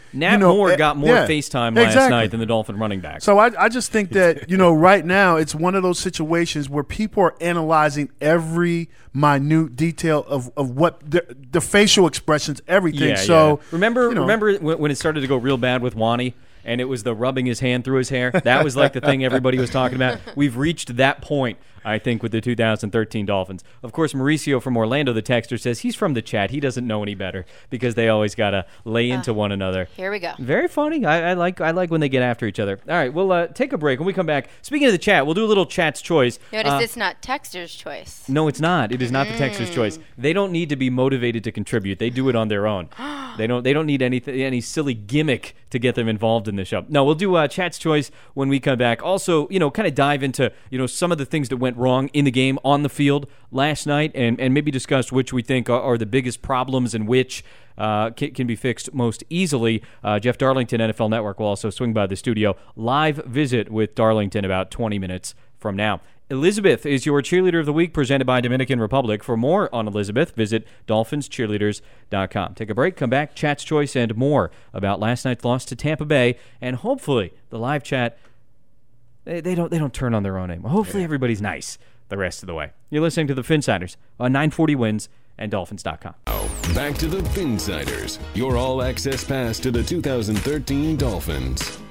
B: Nat
D: you know,
B: Moore
D: uh,
B: got more
D: yeah,
B: FaceTime last
D: exactly.
B: night than the Dolphin running back.
D: So I, I just think that, you know, right now it's one of those situations where people are analyzing every minute detail of, of what the, the facial expressions, everything.
B: Yeah,
D: so
B: yeah. remember,
D: you know,
B: remember when, when it started to go real bad with Wani? And it was the rubbing his hand through his hair. That was like the thing everybody was talking about. We've reached that point, I think, with the two thousand thirteen Dolphins. Of course, Mauricio from Orlando, the texter, says he's from the chat. He doesn't know any better because they always got to lay into uh, one another.
E: Here we go.
B: Very funny. I, I like I like when they get after each other. All right, we'll uh, take a break. When we come back, speaking of the chat, we'll do a little chat's choice.
E: Notice
B: uh,
E: it's not texter's choice.
B: No, it's not. It is not the texter's choice. They don't need to be motivated to contribute. They do it on their own. They don't They don't need any, any silly gimmick to get them involved in the show. No, we'll do uh, chat's choice when we come back. Also, you know, kind of dive into, you know, some of the things that went wrong in the game on the field last night, and, and maybe discuss which we think are, are the biggest problems and which uh, can, can be fixed most easily. Uh, Jeff Darlington, N F L Network, will also swing by the studio. Live visit with Darlington about twenty minutes from now. Elizabeth is your cheerleader of the week, presented by Dominican Republic. For more on Elizabeth, visit dolphins cheerleaders dot com. Take a break, come back, chat's choice, and more about last night's loss to Tampa Bay, and hopefully the live chat, they, they don't they don't turn on their own name. Hopefully everybody's nice the rest of the way. You're listening to the Finsiders on nine forty Wins and dolphins dot com.
A: Oh, back to the Finsiders, your all-access pass to the two thousand thirteen Dolphins.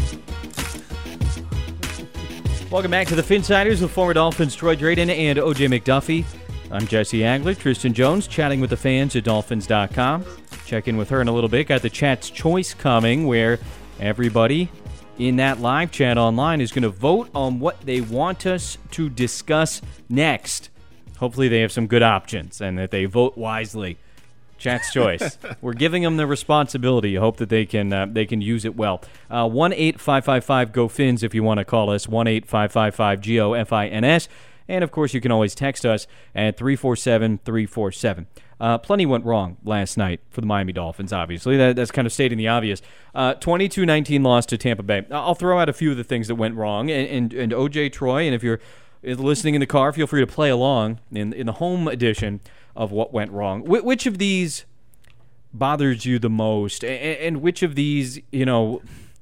B: Welcome back to the Finsiders with former Dolphins Troy Drayden and O J McDuffie. I'm Jesse Agler. Tristan Jones chatting with the fans at dolphins dot com. Check in with her in a little bit. Got the chat's choice coming, where everybody in that live chat online is going to vote on what they want us to discuss next. Hopefully they have some good options and that they vote wisely. Chat's choice. We're giving them the responsibility. I hope that they can uh, they can use it well. Uh, one eight five five five G O Fins if you want to call us. one eight five five five G O F I N S. And, of course, you can always text us at three four seven three four seven. Uh, plenty went wrong last night for the Miami Dolphins, obviously. That, that's kind of stating the obvious. Uh, twenty-two nineteen loss to Tampa Bay. I'll throw out a few of the things that went wrong. And, and, and O J, Troy, and if you're listening in the car, feel free to play along in, in the home edition of what went wrong. Wh- which of these bothers you the most? And, and which of these, you know,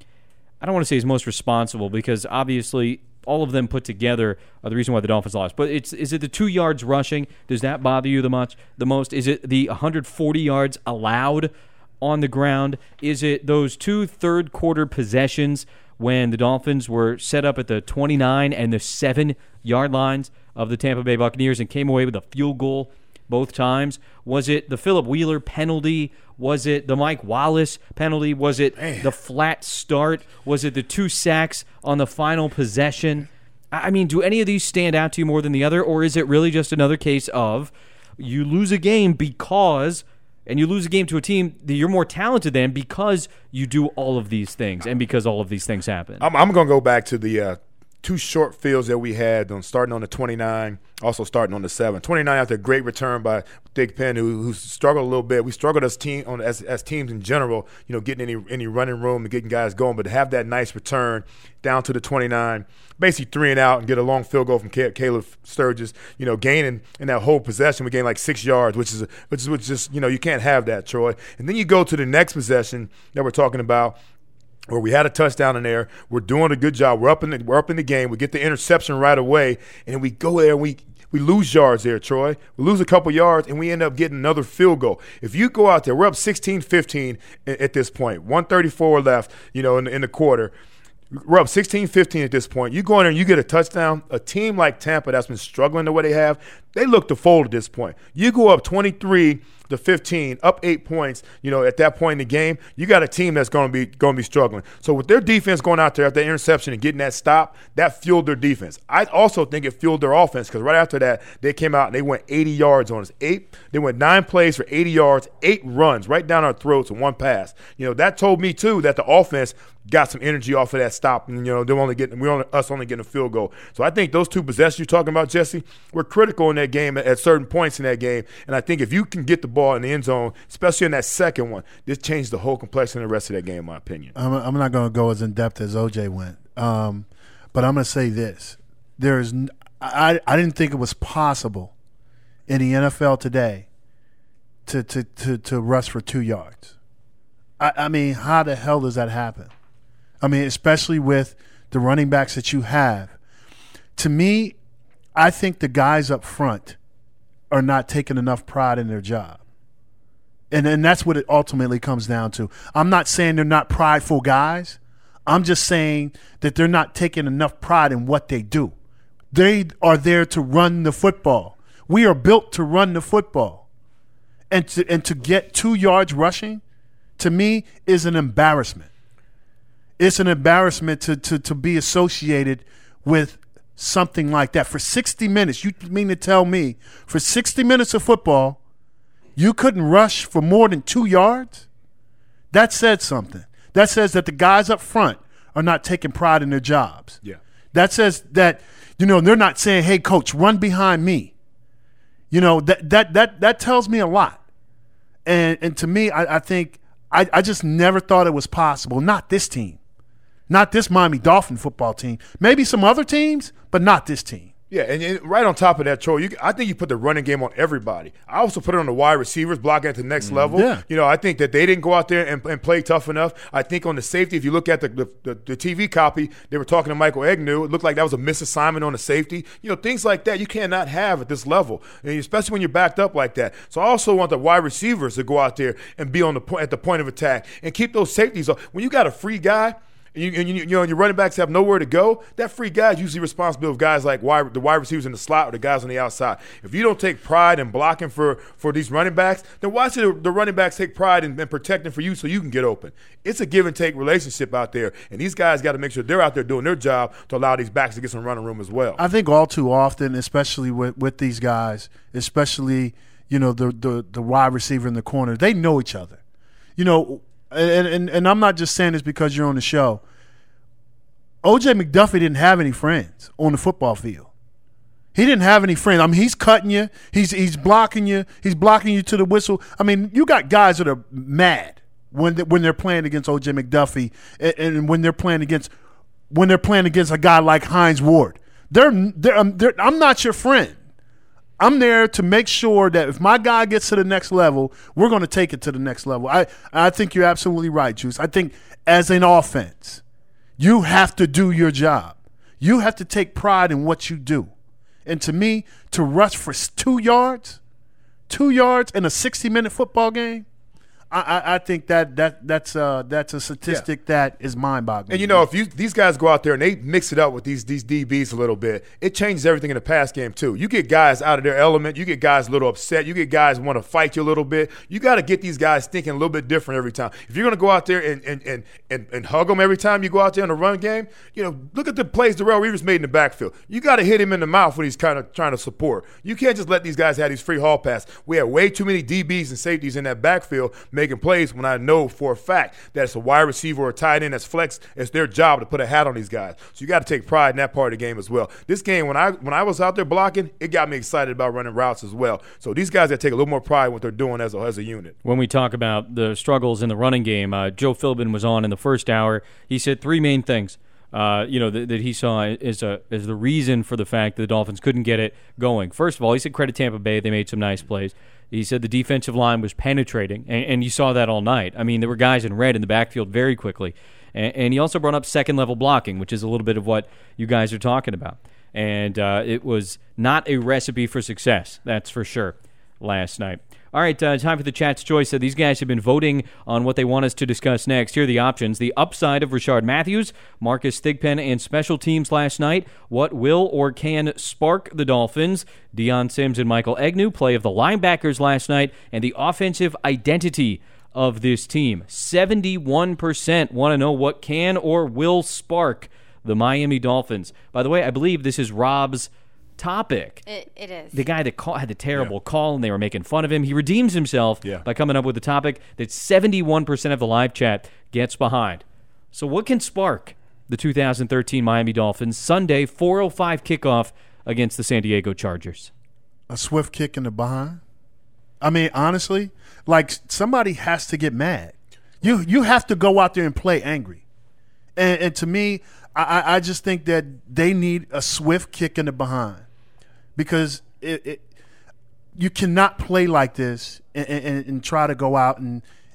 B: I don't want to say is most responsible, because obviously all of them put together are the reason why the Dolphins lost. But it's is it the two yards rushing? Does that bother you the much the most? Is it the one hundred forty yards allowed on the ground? Is it those two third quarter possessions when the Dolphins were set up at the twenty-nine and the seven yard lines of the Tampa Bay Buccaneers and came away with a field goal both times? Was it the Phillip Wheeler penalty? Was it the Mike Wallace penalty? Was it Man. the flat start? Was it the two sacks on the final possession? I mean, do any of these stand out to you more than the other, or is it really just another case of you lose a game because, and you lose a game to a team that you're more talented than because you do all of these things and because all of these things happen?
C: I'm, I'm going to go back to the uh, two short fields that we had, on starting on the twenty-nine, also starting on the seven. twenty-nine after a great return by Big Penn, who, who struggled a little bit. We struggled as team on as, as teams in general, you know, getting any any running room and getting guys going. But to have that nice return down to the twenty-nine, basically three and out, and get a long field goal from Caleb Sturgis, you know, gaining in that whole possession, we gained like six yards, which is which is which just, you know, you can't have that, Troy. And then you go to the next possession that we're talking about, where we had a touchdown in there. We're doing a good job. We're up in the we're up in the game. We get the interception right away, and we go there and we we lose yards there, Troy. We lose a couple yards, and we end up getting another field goal. If you go out there, we're up sixteen fifteen at this point. one thirty-four left, you know, in, in the quarter. We're up sixteen fifteen at this point. You go in there and you get a touchdown. A team like Tampa that's been struggling the way they have, they look to fold at this point. You go up twenty-three to fifteen, up eight points, you know, at that point in the game, you got a team that's going to be going to be struggling. So with their defense going out there after that interception and getting that stop, that fueled their defense. I also think it fueled their offense, because right after that, they came out and they went eighty yards on us. Eight, they went nine plays for eighty yards, eight runs right down our throats and one pass. You know, that told me too that the offense got some energy off of that stop, and you know they're only getting we only us only getting a field goal. So I think those two possessions you're talking about, Jesse, were critical in that game at, at certain points in that game. And I think if you can get the ball in the end zone, especially in that second one, this changed the whole complexion of the rest of that game, in my opinion.
D: I'm, I'm not going to go as in depth as O J went, um, but I'm going to say this: there is I I didn't think it was possible in the N F L today to to to, to rush for two yards. I, I mean, how the hell does that happen? I mean, especially with the running backs that you have. To me, I think the guys up front are not taking enough pride in their job. And, and that's what it ultimately comes down to. I'm not saying they're not prideful guys. I'm just saying that they're not taking enough pride in what they do. They are there to run the football. We are built to run the football. And to, and to get two yards rushing, to me, is an embarrassment. It's an embarrassment to, to, to be associated with something like that. For sixty minutes, you mean to tell me, for sixty minutes of football, you couldn't rush for more than two yards? That said something. That says that the guys up front are not taking pride in their jobs.
C: Yeah.
D: That says that, you know, they're not saying, hey, coach, run behind me. You know, that that that that tells me a lot. And and to me, I, I think I, I just never thought it was possible. Not this team. Not this Miami Dolphin football team. Maybe some other teams, but not this team.
C: Yeah, and, and right on top of that, Troy, you, I think you put the running game on everybody. I also put it on the wide receivers, blocking at the next mm, level.
D: Yeah.
C: You know, I think that they didn't go out there and, and play tough enough. I think on the safety, if you look at the, the, the, the T V copy, they were talking to Michael Agnew. It looked like that was a misassignment on the safety. You know, things like that you cannot have at this level, and especially when you're backed up like that. So I also want the wide receivers to go out there and be on the point, at the point of attack and keep those safeties up. When you got a free guy, And you, and you, you know, and your running backs have nowhere to go, that free guy is usually responsible of guys like wide, the wide receivers in the slot or the guys on the outside. If you don't take pride in blocking for, for these running backs, then why should the running backs take pride in, in protecting for you so you can get open? It's a give-and-take relationship out there, and these guys got to make sure they're out there doing their job to allow these backs to get some running room as well.
D: I think all too often, especially with, with these guys, especially, you know, the, the, the wide receiver in the corner, they know each other. You know, And, and and I'm not just saying this because you're on the show. O J McDuffie didn't have any friends on the football field. He didn't have any friends. I mean, he's cutting you. He's he's blocking you. He's blocking you to the whistle. I mean, you got guys that are mad when they, when they're playing against O J McDuffie, and, and when they're playing against when they're playing against a guy like Hines Ward. They're, they're, um, they're I'm not your friend. I'm there to make sure that if my guy gets to the next level, we're going to take it to the next level. I, I think you're absolutely right, Juice. I think as an offense, you have to do your job. You have to take pride in what you do. And to me, to rush for two yards, two yards in a sixty-minute football game, I, I, I think that that that's uh that's a statistic yeah. that is mind-boggling.
C: And you know, if you these guys go out there and they mix it up with these these D Bs a little bit, it changes everything in the pass game too. You get guys out of their element. You get guys a little upset. You get guys want to fight you a little bit. You got to get these guys thinking a little bit different every time. If you're going to go out there and and, and and and hug them every time you go out there in the run game, you know, look at the plays Darrelle Revis made in the backfield. You got to hit him in the mouth when he's kind of trying to support. You can't just let these guys have these free hall passes. We have way too many D Bs and safeties in that backfield making plays when I know for a fact that it's a wide receiver or a tight end that's flexed. It's their job to put a hat on these guys. So you got to take pride in that part of the game as well. This game, when I when I was out there blocking, it got me excited about running routes as well. So these guys got to take a little more pride in what they're doing as a, as a unit.
B: When we talk about the struggles in the running game, uh, Joe Philbin was on in the first hour. He said three main things. Uh, you know, that, that he saw as a as the reason for the fact that the Dolphins couldn't get it going. First of all, he said credit Tampa Bay. They made some nice plays. He said the defensive line was penetrating, and, and you saw that all night. I mean, there were guys in red in the backfield very quickly. And, and he also brought up second-level blocking, which is a little bit of what you guys are talking about. And uh, it was not a recipe for success, that's for sure, last night. All right, uh, time for the chat's choice. So these guys have been voting on what they want us to discuss next. Here are the options. The upside of Rashard Matthews, Marcus Thigpen, and special teams last night. What will or can spark the Dolphins? Deion Sims and Michael Agnew, play of the linebackers last night, and the offensive identity of this team. seventy-one percent want to know what can or will spark the Miami Dolphins. By the way, I believe this is Rob's topic.
E: It, it is.
B: The guy that call, had the terrible yeah. call, and they were making fun of him. He redeems himself
C: yeah.
B: by coming up with a topic that seventy-one percent of the live chat gets behind. So what can spark the two thousand thirteen Miami Dolphins Sunday four oh five kickoff against the San Diego Chargers?
D: A swift kick in the behind? I mean, honestly, like somebody has to get mad. You you have to go out there and play angry. And, and to me, I, I just think that they need a swift kick in the behind. Because it, it, you cannot play like this and, and, and try to go out and,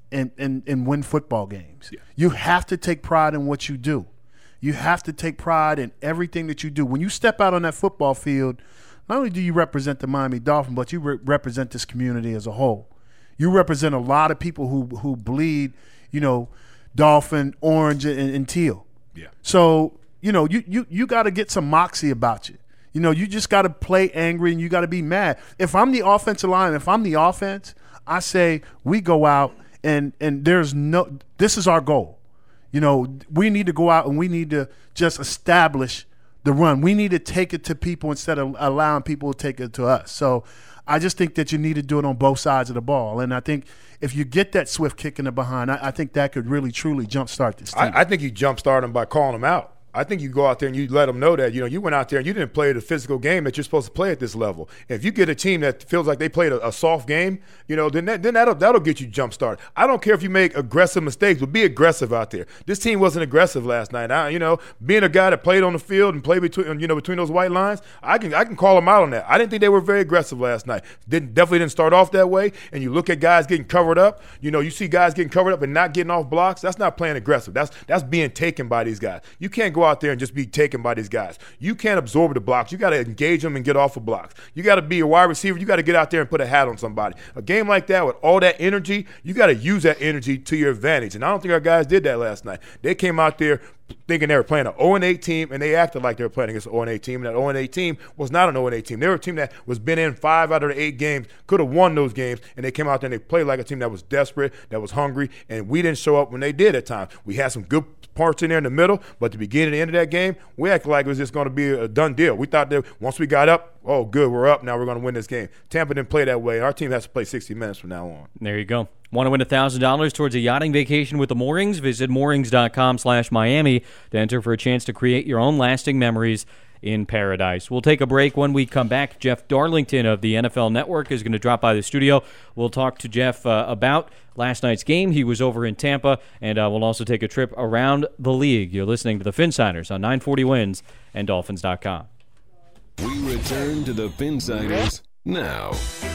D: and, and, and win football games.
C: Yeah.
D: You have to take pride in what you do. You have to take pride in everything that you do. When you step out on that football field, not only do you represent the Miami Dolphins, but you re- represent this community as a whole. You represent a lot of people who who bleed, you know, Dolphin, orange, and, and teal.
C: Yeah.
D: So, you know, you you, you got to get some moxie about you. You know, you just got to play angry and you got to be mad. If I'm the offensive line, if I'm the offense, I say we go out and and there's no – this is our goal. You know, we need to go out and we need to just establish the run. We need to take it to people instead of allowing people to take it to us. So I just think that you need to do it on both sides of the ball. And I think if you get that swift kick in the behind, I, I think that could really, truly jumpstart this team.
C: I, I think you jumpstart them by calling them out. I think you go out there and you let them know that, you know, you went out there and you didn't play the physical game that you're supposed to play at this level. And if you get a team that feels like they played a, a soft game, you know, then that, then that'll, that'll get you jump started. I don't care if you make aggressive mistakes, but be aggressive out there. This team wasn't aggressive last night. I, you know, being a guy that played on the field and played between, you know, between those white lines, I can I can call them out on that. I didn't think they were very aggressive last night. Didn't definitely didn't start off that way. And you look at guys getting covered up. You know, you see guys getting covered up and not getting off blocks. That's not playing aggressive. That's that's being taken by these guys. You can't go out there and just be taken by these guys. You can't absorb the blocks. You got to engage them and get off of blocks. You got to be a wide receiver. You got to get out there and put a hat on somebody. A game like that with all that energy, you got to use that energy to your advantage. And I don't think our guys did that last night. They came out there thinking they were playing an oh and eight team, and they acted like they were playing against an oh and eight team. And that oh and eight team was not an oh and eight team. They were a team that was been in five out of the eight games, could have won those games, and they came out there and they played like a team that was desperate, that was hungry, and we didn't show up when they did at times. We had some good parts in there in the middle, but the beginning and the end of that game, we acted like it was just going to be a done deal. We thought that once we got up, oh, good, we're up, now we're going to win this game. Tampa didn't play that way. Our team has to play sixty minutes from now on.
B: There you go. Want to win one thousand dollars towards a yachting vacation with the Moorings? Visit moorings.com slash Miami to enter for a chance to create your own lasting memories in paradise. We'll take a break. When we come back, Jeff Darlington of the N F L Network is going to drop by the studio. We'll talk to Jeff uh, about last night's game. He was over in Tampa, and uh, we'll also take a trip around the league. You're listening to the Finsiders on nine forty Wins and Dolphins dot com.
A: We return to the Finsiders now.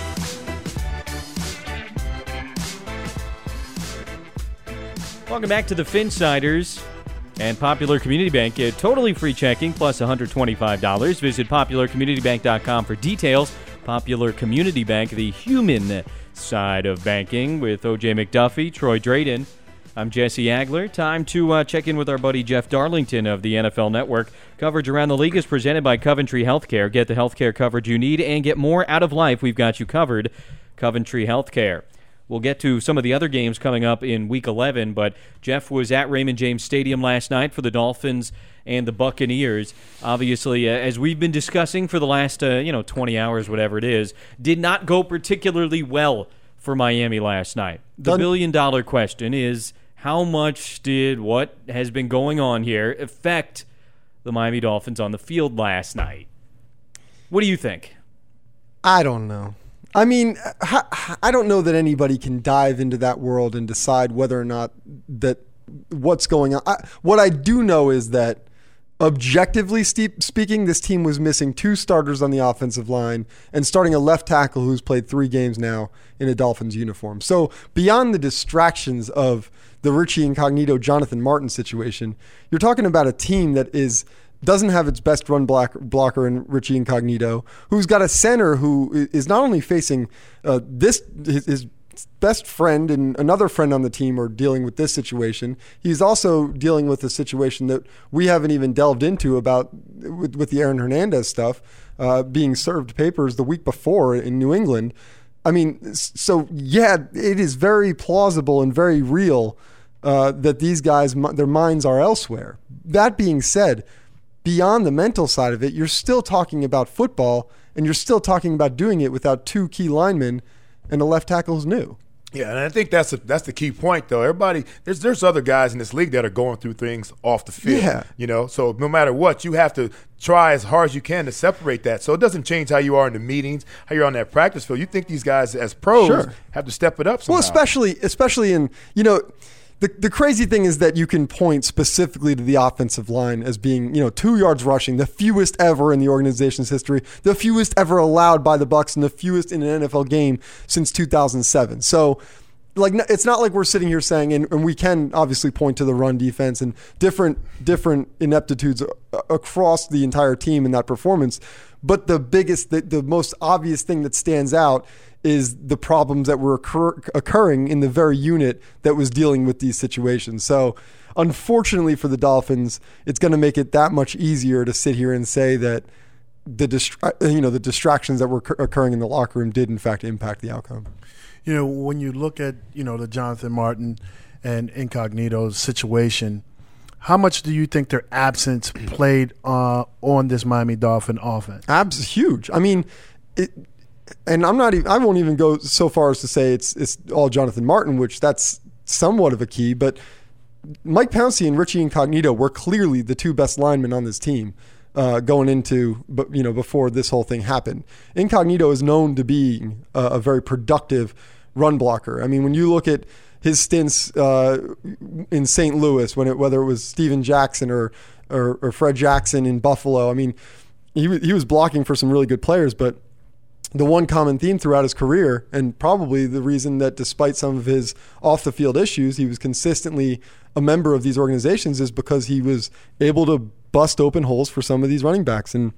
B: Welcome back to the Finsiders and Popular Community Bank. A totally free checking plus one hundred twenty-five dollars. Visit popular community bank dot com for details. Popular Community Bank, the human side of banking, with O J McDuffie, Troy Drayden. I'm Jesse Agler. Time to uh, check in with our buddy Jeff Darlington of the N F L Network. Coverage around the league is presented by Coventry Healthcare. Get the healthcare coverage you need and get more out of life. We've got you covered. Coventry Healthcare. We'll get to some of the other games coming up in Week eleven, but Jeff was at Raymond James Stadium last night for the Dolphins and the Buccaneers. Obviously, uh, as we've been discussing for the last uh, you know twenty hours, whatever it is, did not go particularly well for Miami last night. The billion-dollar question is, how much did what has been going on here affect the Miami Dolphins on the field last night? What do you think?
L: I don't know. I mean, I don't know that anybody can dive into that world and decide whether or not that what's going on. I, what I do know is that objectively speaking, this team was missing two starters on the offensive line and starting a left tackle who's played three games now in a Dolphins uniform. So beyond the distractions of the Richie Incognito, Jonathan Martin situation, you're talking about a team that is doesn't have its best run block, blocker in Richie Incognito, who's got a center who is not only facing uh, this his, his best friend and another friend on the team are dealing with this situation. He's also dealing with a situation that we haven't even delved into about with, with the Aaron Hernandez stuff, uh, being served papers the week before in New England. I mean, so yeah, it is very plausible and very real uh, that these guys, their minds are elsewhere. That being said, beyond the mental side of it, you're still talking about football, and you're still talking about doing it without two key linemen and a left tackle who's new.
C: Yeah, and I think that's a, that's the key point, though. Everybody, there's there's other guys in this league that are going through things off the field.
L: Yeah.
C: You know, so no matter what, you have to try as hard as you can to separate that. So it doesn't change how you are in the meetings, how you're on that practice field. You think these guys as pros
L: sure.
C: have to step it up somehow.
L: Well, especially especially in, you know, The the crazy thing is that you can point specifically to the offensive line as being, you know, two yards rushing, the fewest ever in the organization's history, the fewest ever allowed by the Bucs, and the fewest in an N F L game since two thousand seven. So like it's not like we're sitting here saying, and, and we can obviously point to the run defense and different different ineptitudes across the entire team in that performance. But the biggest, the, the most obvious thing that stands out is the problems that were occur, occurring in the very unit that was dealing with these situations. So unfortunately for the Dolphins, it's going to make it that much easier to sit here and say that the distra- you know the distractions that were occurring in the locker room did in fact impact the outcome.
D: You know, when you look at, you know, the Jonathan Martin and Incognito's situation, how much do you think their absence played uh, on this Miami Dolphin offense?
L: Abs huge. I mean, it, and I'm not even, I won't even go so far as to say it's it's all Jonathan Martin, which that's somewhat of a key, but Mike Pouncey and Richie Incognito were clearly the two best linemen on this team. Uh, going into, but you know, before this whole thing happened, Incognito is known to be a, a very productive run blocker. I mean, when you look at his stints uh, in Saint Louis, when it, whether it was Steven Jackson or, or or Fred Jackson in Buffalo, I mean, he he was blocking for some really good players. But the one common theme throughout his career, and probably the reason that despite some of his off the field issues, he was consistently a member of these organizations, is because he was able to bust open holes for some of these running backs. And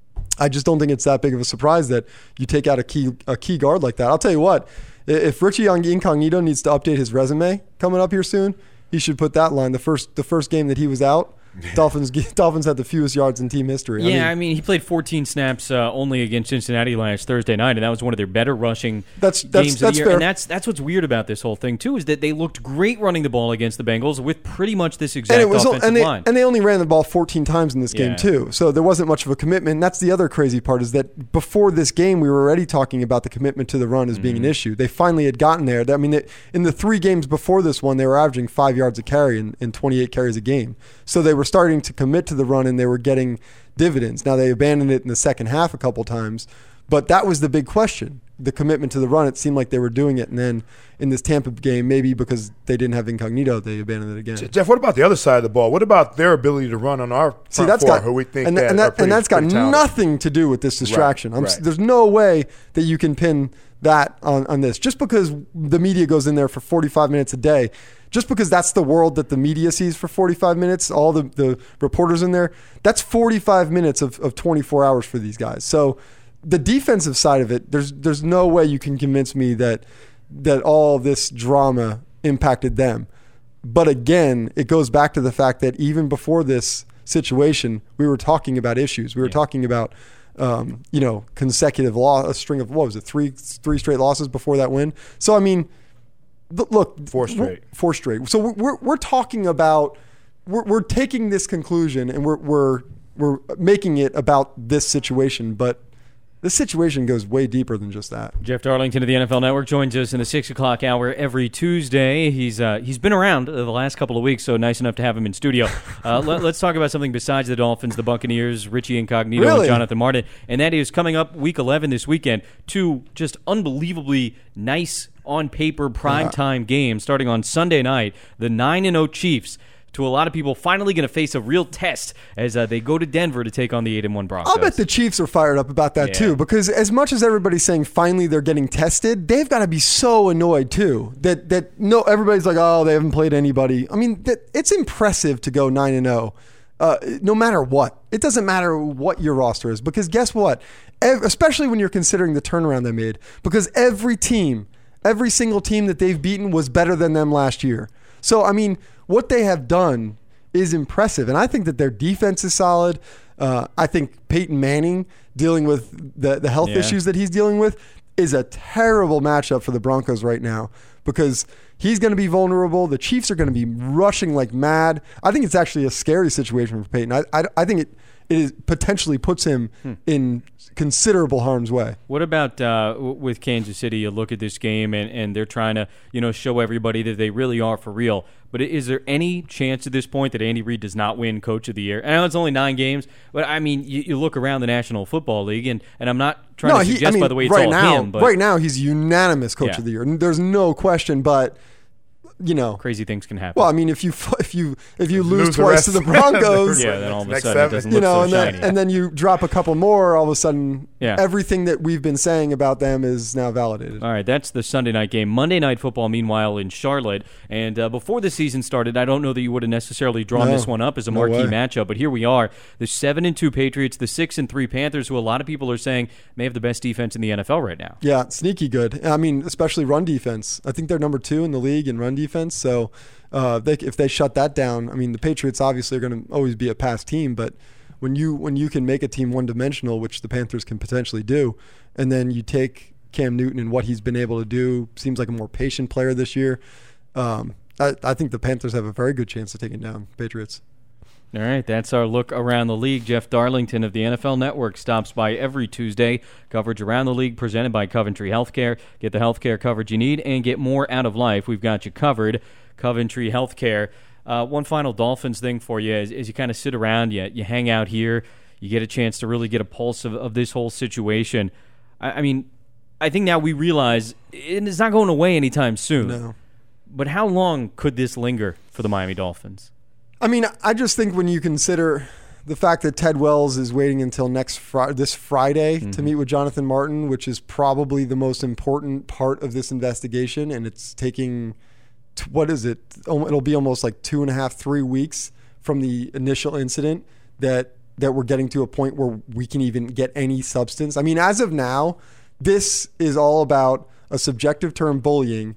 L: I just don't think it's that big of a surprise that you take out a key a key guard like that. I'll tell you what, if Richie Incognito needs to update his resume coming up here soon, he should put that line. The first the first game that he was out, Dolphins Dolphins had the fewest yards in team history.
B: Yeah, I mean,
L: I mean,
B: I mean he played fourteen snaps uh, only against Cincinnati last Thursday night, and that was one of their better rushing
L: that's, that's,
B: games
L: that's
B: of the year.
L: Fair.
B: And that's that's what's weird about this whole thing too, is that they looked great running the ball against the Bengals with pretty much this exact
L: and it was,
B: offensive
L: and they,
B: line.
L: And they only ran the ball fourteen times in this
B: yeah.
L: game too, so there wasn't much of a commitment. And that's the other crazy part, is that before this game, we were already talking about the commitment to the run as mm-hmm. being an issue. They finally had gotten there. I mean, they, in the three games before this one, they were averaging five yards a carry and, and twenty-eight carries a game. So they were starting to commit to the run, and they were getting dividends. Now, they abandoned it in the second half a couple times, but that was the big question, the commitment to the run. It seemed like they were doing it, and then in this Tampa game, maybe because they didn't have Incognito, they abandoned it again.
C: Jeff, what about the other side of the ball? What about their ability to run on our front
L: See, that's
C: four,
L: got,
C: who we think
L: and,
C: that
L: and, that,
C: pretty,
L: and that's got
C: talented.
L: nothing to do with this distraction.
C: Right,
L: I'm,
C: right.
L: There's no way that you can pin that on, on this. Just because the media goes in there for forty-five minutes a day, just because that's the world that the media sees for forty-five minutes, all the, the reporters in there, that's forty-five minutes of, of twenty-four hours for these guys. So the defensive side of it, there's there's no way you can convince me that that all this drama impacted them. But again, it goes back to the fact that even before this situation, we were talking about issues. We were yeah. talking about um, you know, consecutive loss, a string of, what was it, three three straight losses before that win. So I mean, look,
C: four straight,
L: four straight. So we're we're talking about we're we're taking this conclusion and we're we're we're making it about this situation, but this situation goes way deeper than just that.
B: Jeff Darlington of the N F L Network joins us in the six o'clock hour every Tuesday. He's uh, he's been around the last couple of weeks, so nice enough to have him in studio. Uh, let, let's talk about something besides the Dolphins, the Buccaneers, Richie Incognito,
L: really?
B: and Jonathan Martin, and that is coming up week eleven this weekend. Two just unbelievably nice on paper primetime yeah. games starting on Sunday night. The nine and oh Chiefs, to a lot of people, finally going to face a real test as uh, they go to Denver to take on the eight and one Broncos.
L: I'll bet the Chiefs are fired up about that, yeah. too, because as much as everybody's saying finally they're getting tested, they've got to be so annoyed, too, that that no, everybody's like, oh, they haven't played anybody. I mean, that, it's impressive to go nine and oh, uh, no matter what. It doesn't matter what your roster is, because guess what? Ev- especially when you're considering the turnaround they made, because every team, every single team that they've beaten was better than them last year. So, I mean, what they have done is impressive. And I think that their defense is solid. Uh, I think Peyton Manning, dealing with the, the health
B: yeah.
L: issues that he's dealing with, is a terrible matchup for the Broncos right now, because he's going to be vulnerable. The Chiefs are going to be rushing like mad. I think it's actually a scary situation for Peyton. I, I, I think it, it is potentially puts him hmm. in considerable harm's way.
B: What about uh, with Kansas City? You look at this game, and, and they're trying to, you know, show everybody that they really are for real. But is there any chance at this point that Andy Reid does not win Coach of the Year? I know it's only nine games, but I mean, you, you look around the National Football League, and, and I'm not trying
L: no,
B: to
L: he,
B: suggest,
L: I mean,
B: by the way, it's
L: right
B: all
L: now,
B: him. But
L: right now, he's unanimous Coach
B: yeah.
L: of the Year. There's no question, but you know,
B: crazy things can happen.
L: Well, I mean, if you if you if you lose,
C: Lose the
L: twice
C: rest.
L: to the Broncos,
B: yeah, then all of a
C: Next
B: sudden
C: seven.
B: it doesn't
L: you
B: look
L: know,
B: so
L: and then
B: shiny.
L: and then you drop a couple more, all of a sudden,
B: Yeah.
L: everything that we've been saying about them is now validated.
B: All right, that's the Sunday night game. Monday Night Football, meanwhile, in Charlotte. And uh, before the season started, I don't know that you would have necessarily drawn
L: No.
B: this one up as a
L: No
B: marquee
L: way.
B: matchup, but here we are. The seven and two Patriots, the six and three Panthers, who a lot of people are saying may have the best defense in the N F L right now.
L: Yeah, sneaky good. I mean, especially run defense. I think they're number two in the league in run defense. So uh, they, if they shut that down, I mean, the Patriots obviously are going to always be a pass team, but when you when you can make a team one-dimensional, which the Panthers can potentially do, and then you take Cam Newton and what he's been able to do, seems like a more patient player this year, um, I, I think the Panthers have a very good chance of taking down the Patriots.
B: All right, that's our look around the league. Jeff Darlington of the N F L Network stops by every Tuesday. Coverage around the league presented by Coventry Healthcare. Get the healthcare coverage you need and get more out of life. We've got you covered. Coventry Healthcare. Uh, one final Dolphins thing for you as, as you kind of sit around, you, you hang out here, you get a chance to really get a pulse of, of this whole situation. I, I mean, I think now we realize it's not going away anytime soon.
L: No.
B: But how long could this linger for the Miami Dolphins?
L: I mean, I just think when you consider the fact that Ted Wells is waiting until next fr- this Friday mm-hmm. to meet with Jonathan Martin, which is probably the most important part of this investigation, and it's taking, t- what is it? It'll be almost like two and a half, three weeks from the initial incident that that we're getting to a point where we can even get any substance. I mean, as of now, this is all about a subjective term, bullying,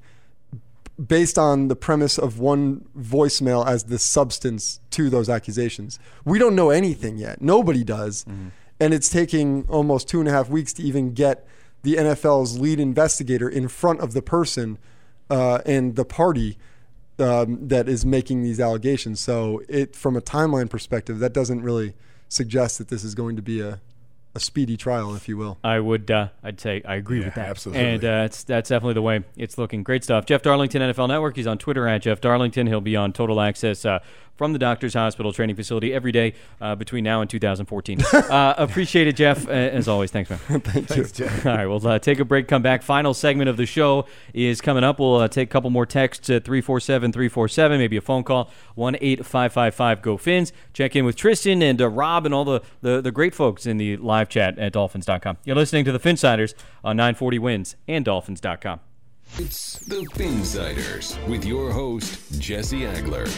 L: based on the premise of one voicemail as the substance to those accusations. We don't know anything yet. Nobody does. Mm-hmm. And it's taking almost two and a half weeks to even get the N F L's lead investigator in front of the person uh, and the party um, that is making these allegations. So it, from a timeline perspective, that doesn't really suggest that this is going to be a a speedy trial, if you will.
B: I would, uh, I'd say I agree
C: yeah,
B: with that.
C: Absolutely.
B: And uh, it's, that's definitely the way it's looking. Great stuff. Jeff Darlington, N F L Network. He's on Twitter at Jeff Darlington. He'll be on Total Access uh, from the Doctors Hospital Training Facility every day uh, between now and two thousand fourteen. uh, appreciate it, Jeff. Uh, as always, thanks, man.
L: Thank
C: Thanks,
L: you.
C: Jeff.
B: All right, we'll uh, take a break, come back. Final segment of the show is coming up. We'll uh, take a couple more texts at three four seven, three four seven, maybe a phone call, one eight five five five, G O Fins. Check in with Tristan and uh, Rob and all the, the, the great folks in the live chat at Dolphins dot com. You're listening to the Finsiders on nine forty Wins and Dolphins dot com.
A: It's the Finsiders with your host, Jesse Agler.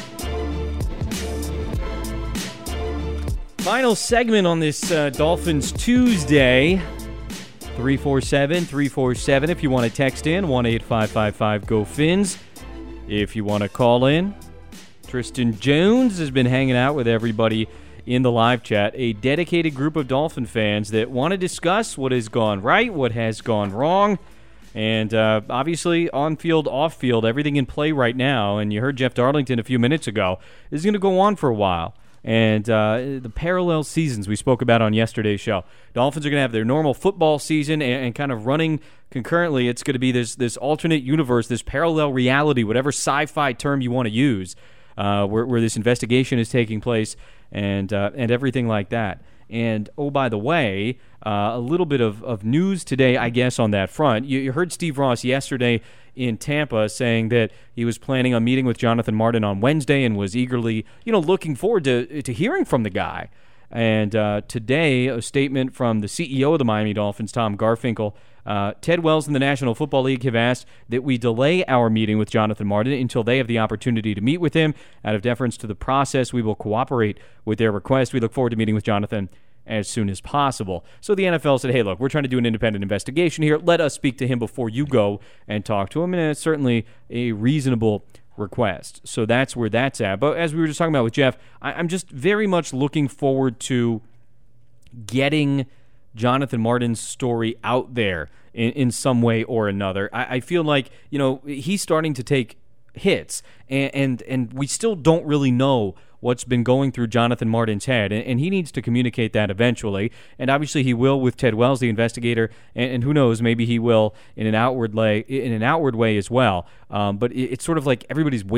B: Final segment on this uh, Dolphins Tuesday. three four seven, three four seven if you want to text in, one eight five five five, G O Fins. If you want to call in, Tristan Jones has been hanging out with everybody in the live chat, a dedicated group of Dolphin fans that want to discuss what has gone right, what has gone wrong, and uh, obviously on-field, off-field, everything in play right now. And you heard Jeff Darlington a few minutes ago. This is going to go on for a while. And uh, the parallel seasons we spoke about on yesterday's show. Dolphins are going to have their normal football season and, and kind of running concurrently. It's going to be this this alternate universe, this parallel reality, whatever sci-fi term you want to use, uh, where, where this investigation is taking place and uh, and everything like that. And, oh, by the way, uh, a little bit of, of news today, I guess, on that front. You, you heard Steve Ross yesterday in Tampa saying that he was planning on meeting with Jonathan Martin on Wednesday and was eagerly, you know, looking forward to to hearing from the guy. And uh, today, a statement from the C E O of the Miami Dolphins, Tom Garfinkel. Uh, Ted Wells and the National Football League have asked that we delay our meeting with Jonathan Martin until they have the opportunity to meet with him. Out of deference to the process, we will cooperate with their request. We look forward to meeting with Jonathan as soon as possible. So the N F L said, hey, look, we're trying to do an independent investigation here. Let us speak to him before you go and talk to him. And it's certainly a reasonable request. So that's where that's at. But as we were just talking about with Jeff, I- I'm just very much looking forward to getting Jonathan Martin's story out there in, in some way or another. I, I feel like, you know, he's starting to take hits, and, and and we still don't really know what's been going through Jonathan Martin's head, and, and he needs to communicate that eventually. And obviously he will with Ted Wells, the investigator, and, and who knows, maybe he will in an outward way, in an outward way as well. Um, but it, it's sort of like everybody's waiting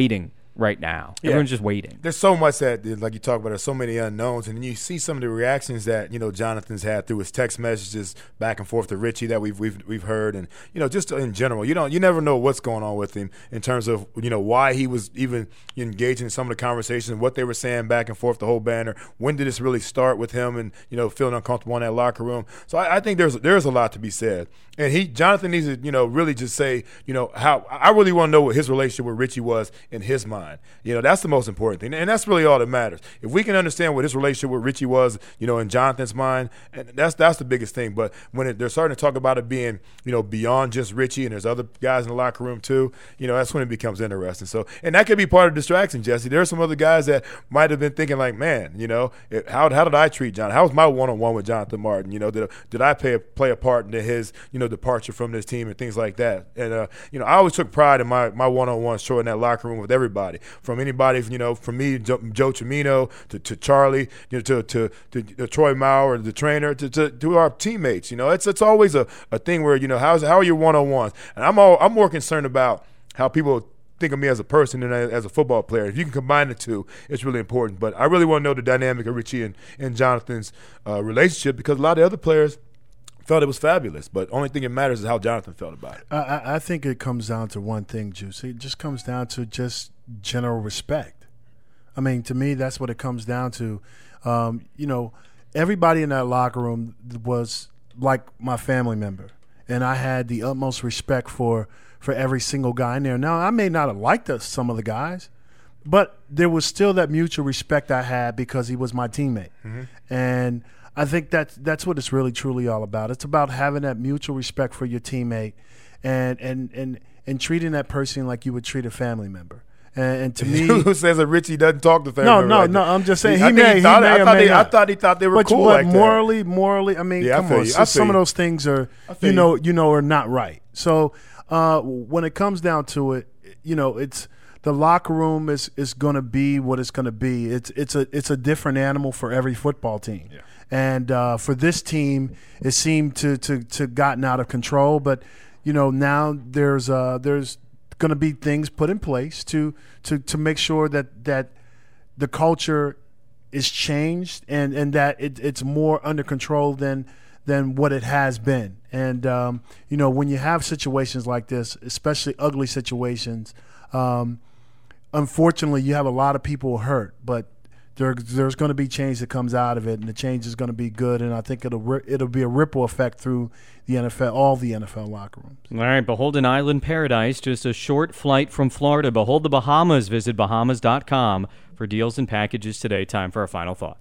B: right now.
C: Yeah.
B: Everyone's just waiting.
C: There's so much that, like you talk about, there's so many unknowns, and then you see some of the reactions that, you know, Jonathan's had through his text messages back and forth to Richie that we've we've we've heard, and, you know, just in general, you don't you never know what's going on with him in terms of, you know, why he was even engaging in some of the conversations, what they were saying back and forth, the whole banner. When did this really start with him and, you know, feeling uncomfortable in that locker room? So I, I think there's there's a lot to be said, and he Jonathan needs to, you know, really just say, you know, how I really want to know what his relationship with Richie was in his mind. You know, that's the most important thing, and that's really all that matters. If we can understand what his relationship with Richie was, you know, in Jonathan's mind, and that's that's the biggest thing. But when it, they're starting to talk about it being, you know, beyond just Richie, and there's other guys in the locker room too, you know, that's when it becomes interesting. So, and that could be part of the distraction, Jesse. There are some other guys that might have been thinking like, man, you know, it, how how did I treat John? How was my one-on-one with Jonathan Martin? You know, did did I play a, play a part in his, you know, departure from this team and things like that? And uh, you know, I always took pride in my my one-on-one show in that locker room with everybody, from anybody, you know, from me, Joe, Joe Cimino, to, to Charlie, you know, to, to, to, to Troy Maurer, the trainer, to, to, to our teammates. You know, it's it's always a, a thing where, you know, how's how are your one-on-ones? And I'm all I'm more concerned about how people think of me as a person than as a football player. If you can combine the two, it's really important. But I really want to know the dynamic of Richie and, and Jonathan's uh, relationship, because a lot of the other players felt it was fabulous, but only thing that matters is how Jonathan felt about it.
D: I, I think it comes down to one thing, Juice. It just comes down to just general respect. I mean, to me, that's what it comes down to. Um, you know, everybody in that locker room was like my family member, and I had the utmost respect for for every single guy in there. Now, I may not have liked us, some of the guys, but there was still that mutual respect I had because he was my teammate. Mm-hmm. And I think that's, that's what it's really, truly all about. It's about having that mutual respect for your teammate and and, and, and treating that person like you would treat a family member. And, and to me,
C: who says that Richie doesn't talk to family?
D: No,
C: members
D: no,
C: like
D: no.
C: that?
D: I'm just saying he,
C: I
D: may.
C: He thought,
D: he may
C: I, thought
D: may
C: they, I thought he thought they were
D: but,
C: cool
D: but
C: like
D: morally,
C: that.
D: morally, I mean,
C: yeah,
D: come
C: I
D: on.
C: you.
D: So some
C: you.
D: of those things are, you know, you. you know, are not right. So uh, when it comes down to it, you know, it's the locker room is is going to be what it's going to be. It's it's a it's a different animal for every football team. Yeah. And uh, for this team, it seemed to to to gotten out of control. But you know, now there's uh, there's going to be things put in place to to to make sure that that the culture is changed and and that it, it's more under control than than what it has been. And um, you know, when you have situations like this, especially ugly situations, um, unfortunately, you have a lot of people hurt, but There, there's going to be change that comes out of it, and the change is going to be good. And I think it'll it'll be a ripple effect through the N F L, all the N F L locker rooms.
B: All right, behold an island paradise, just a short flight from Florida. Behold the Bahamas. Visit Bahamas dot com for deals and packages today. Time for our final thought.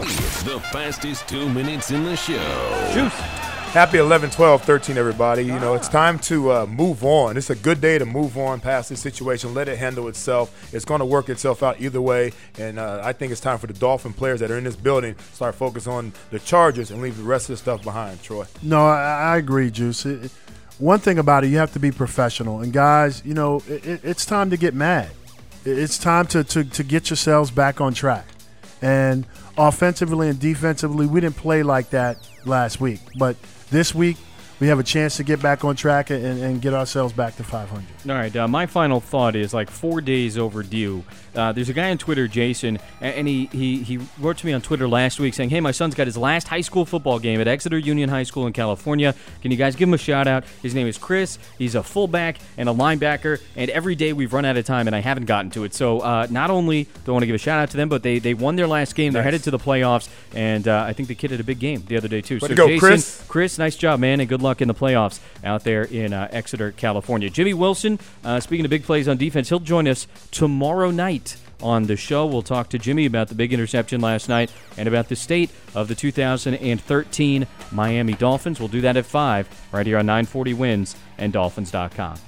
A: The fastest two minutes in the show.
B: Juice.
C: Happy eleven twelve thirteen, everybody. You know, it's time to uh, move on. It's a good day to move on past this situation. Let it handle itself. It's going to work itself out either way. And uh, I think it's time for the Dolphin players that are in this building start focus on the Chargers and leave the rest of the stuff behind, Troy.
D: No, I, I agree, Juice. It, one thing about it, you have to be professional. And, guys, you know, it, it's time to get mad. It's time to, to, to get yourselves back on track. And offensively and defensively, we didn't play like that last week. But this week, we have a chance to get back on track and, and get ourselves back to five hundred.
B: All right, uh, my final thought is like four days overdue. Uh, there's a guy on Twitter, Jason, and he, he, he wrote to me on Twitter last week saying, hey, my son's got his last high school football game at Exeter Union High School in California. Can you guys give him a shout-out? His name is Chris. He's a fullback and a linebacker, and every day we've run out of time, and I haven't gotten to it. So uh, not only do I want to give a shout-out to them, but they, they won their last game. They're nice. Headed to the playoffs, and uh, I think the kid had a big game the other day, too.
C: Way
B: so
C: to go,
B: Jason,
C: Chris.
B: Chris, nice job, man, and good luck in the playoffs out there in uh, Exeter, California. Jimmy Wilson, uh, speaking of big plays on defense, he'll join us tomorrow night on the show. We'll talk to Jimmy about the big interception last night and about the state of the two thousand thirteen Miami Dolphins. We'll do that at five right here on nine forty Wins and Dolphins dot com.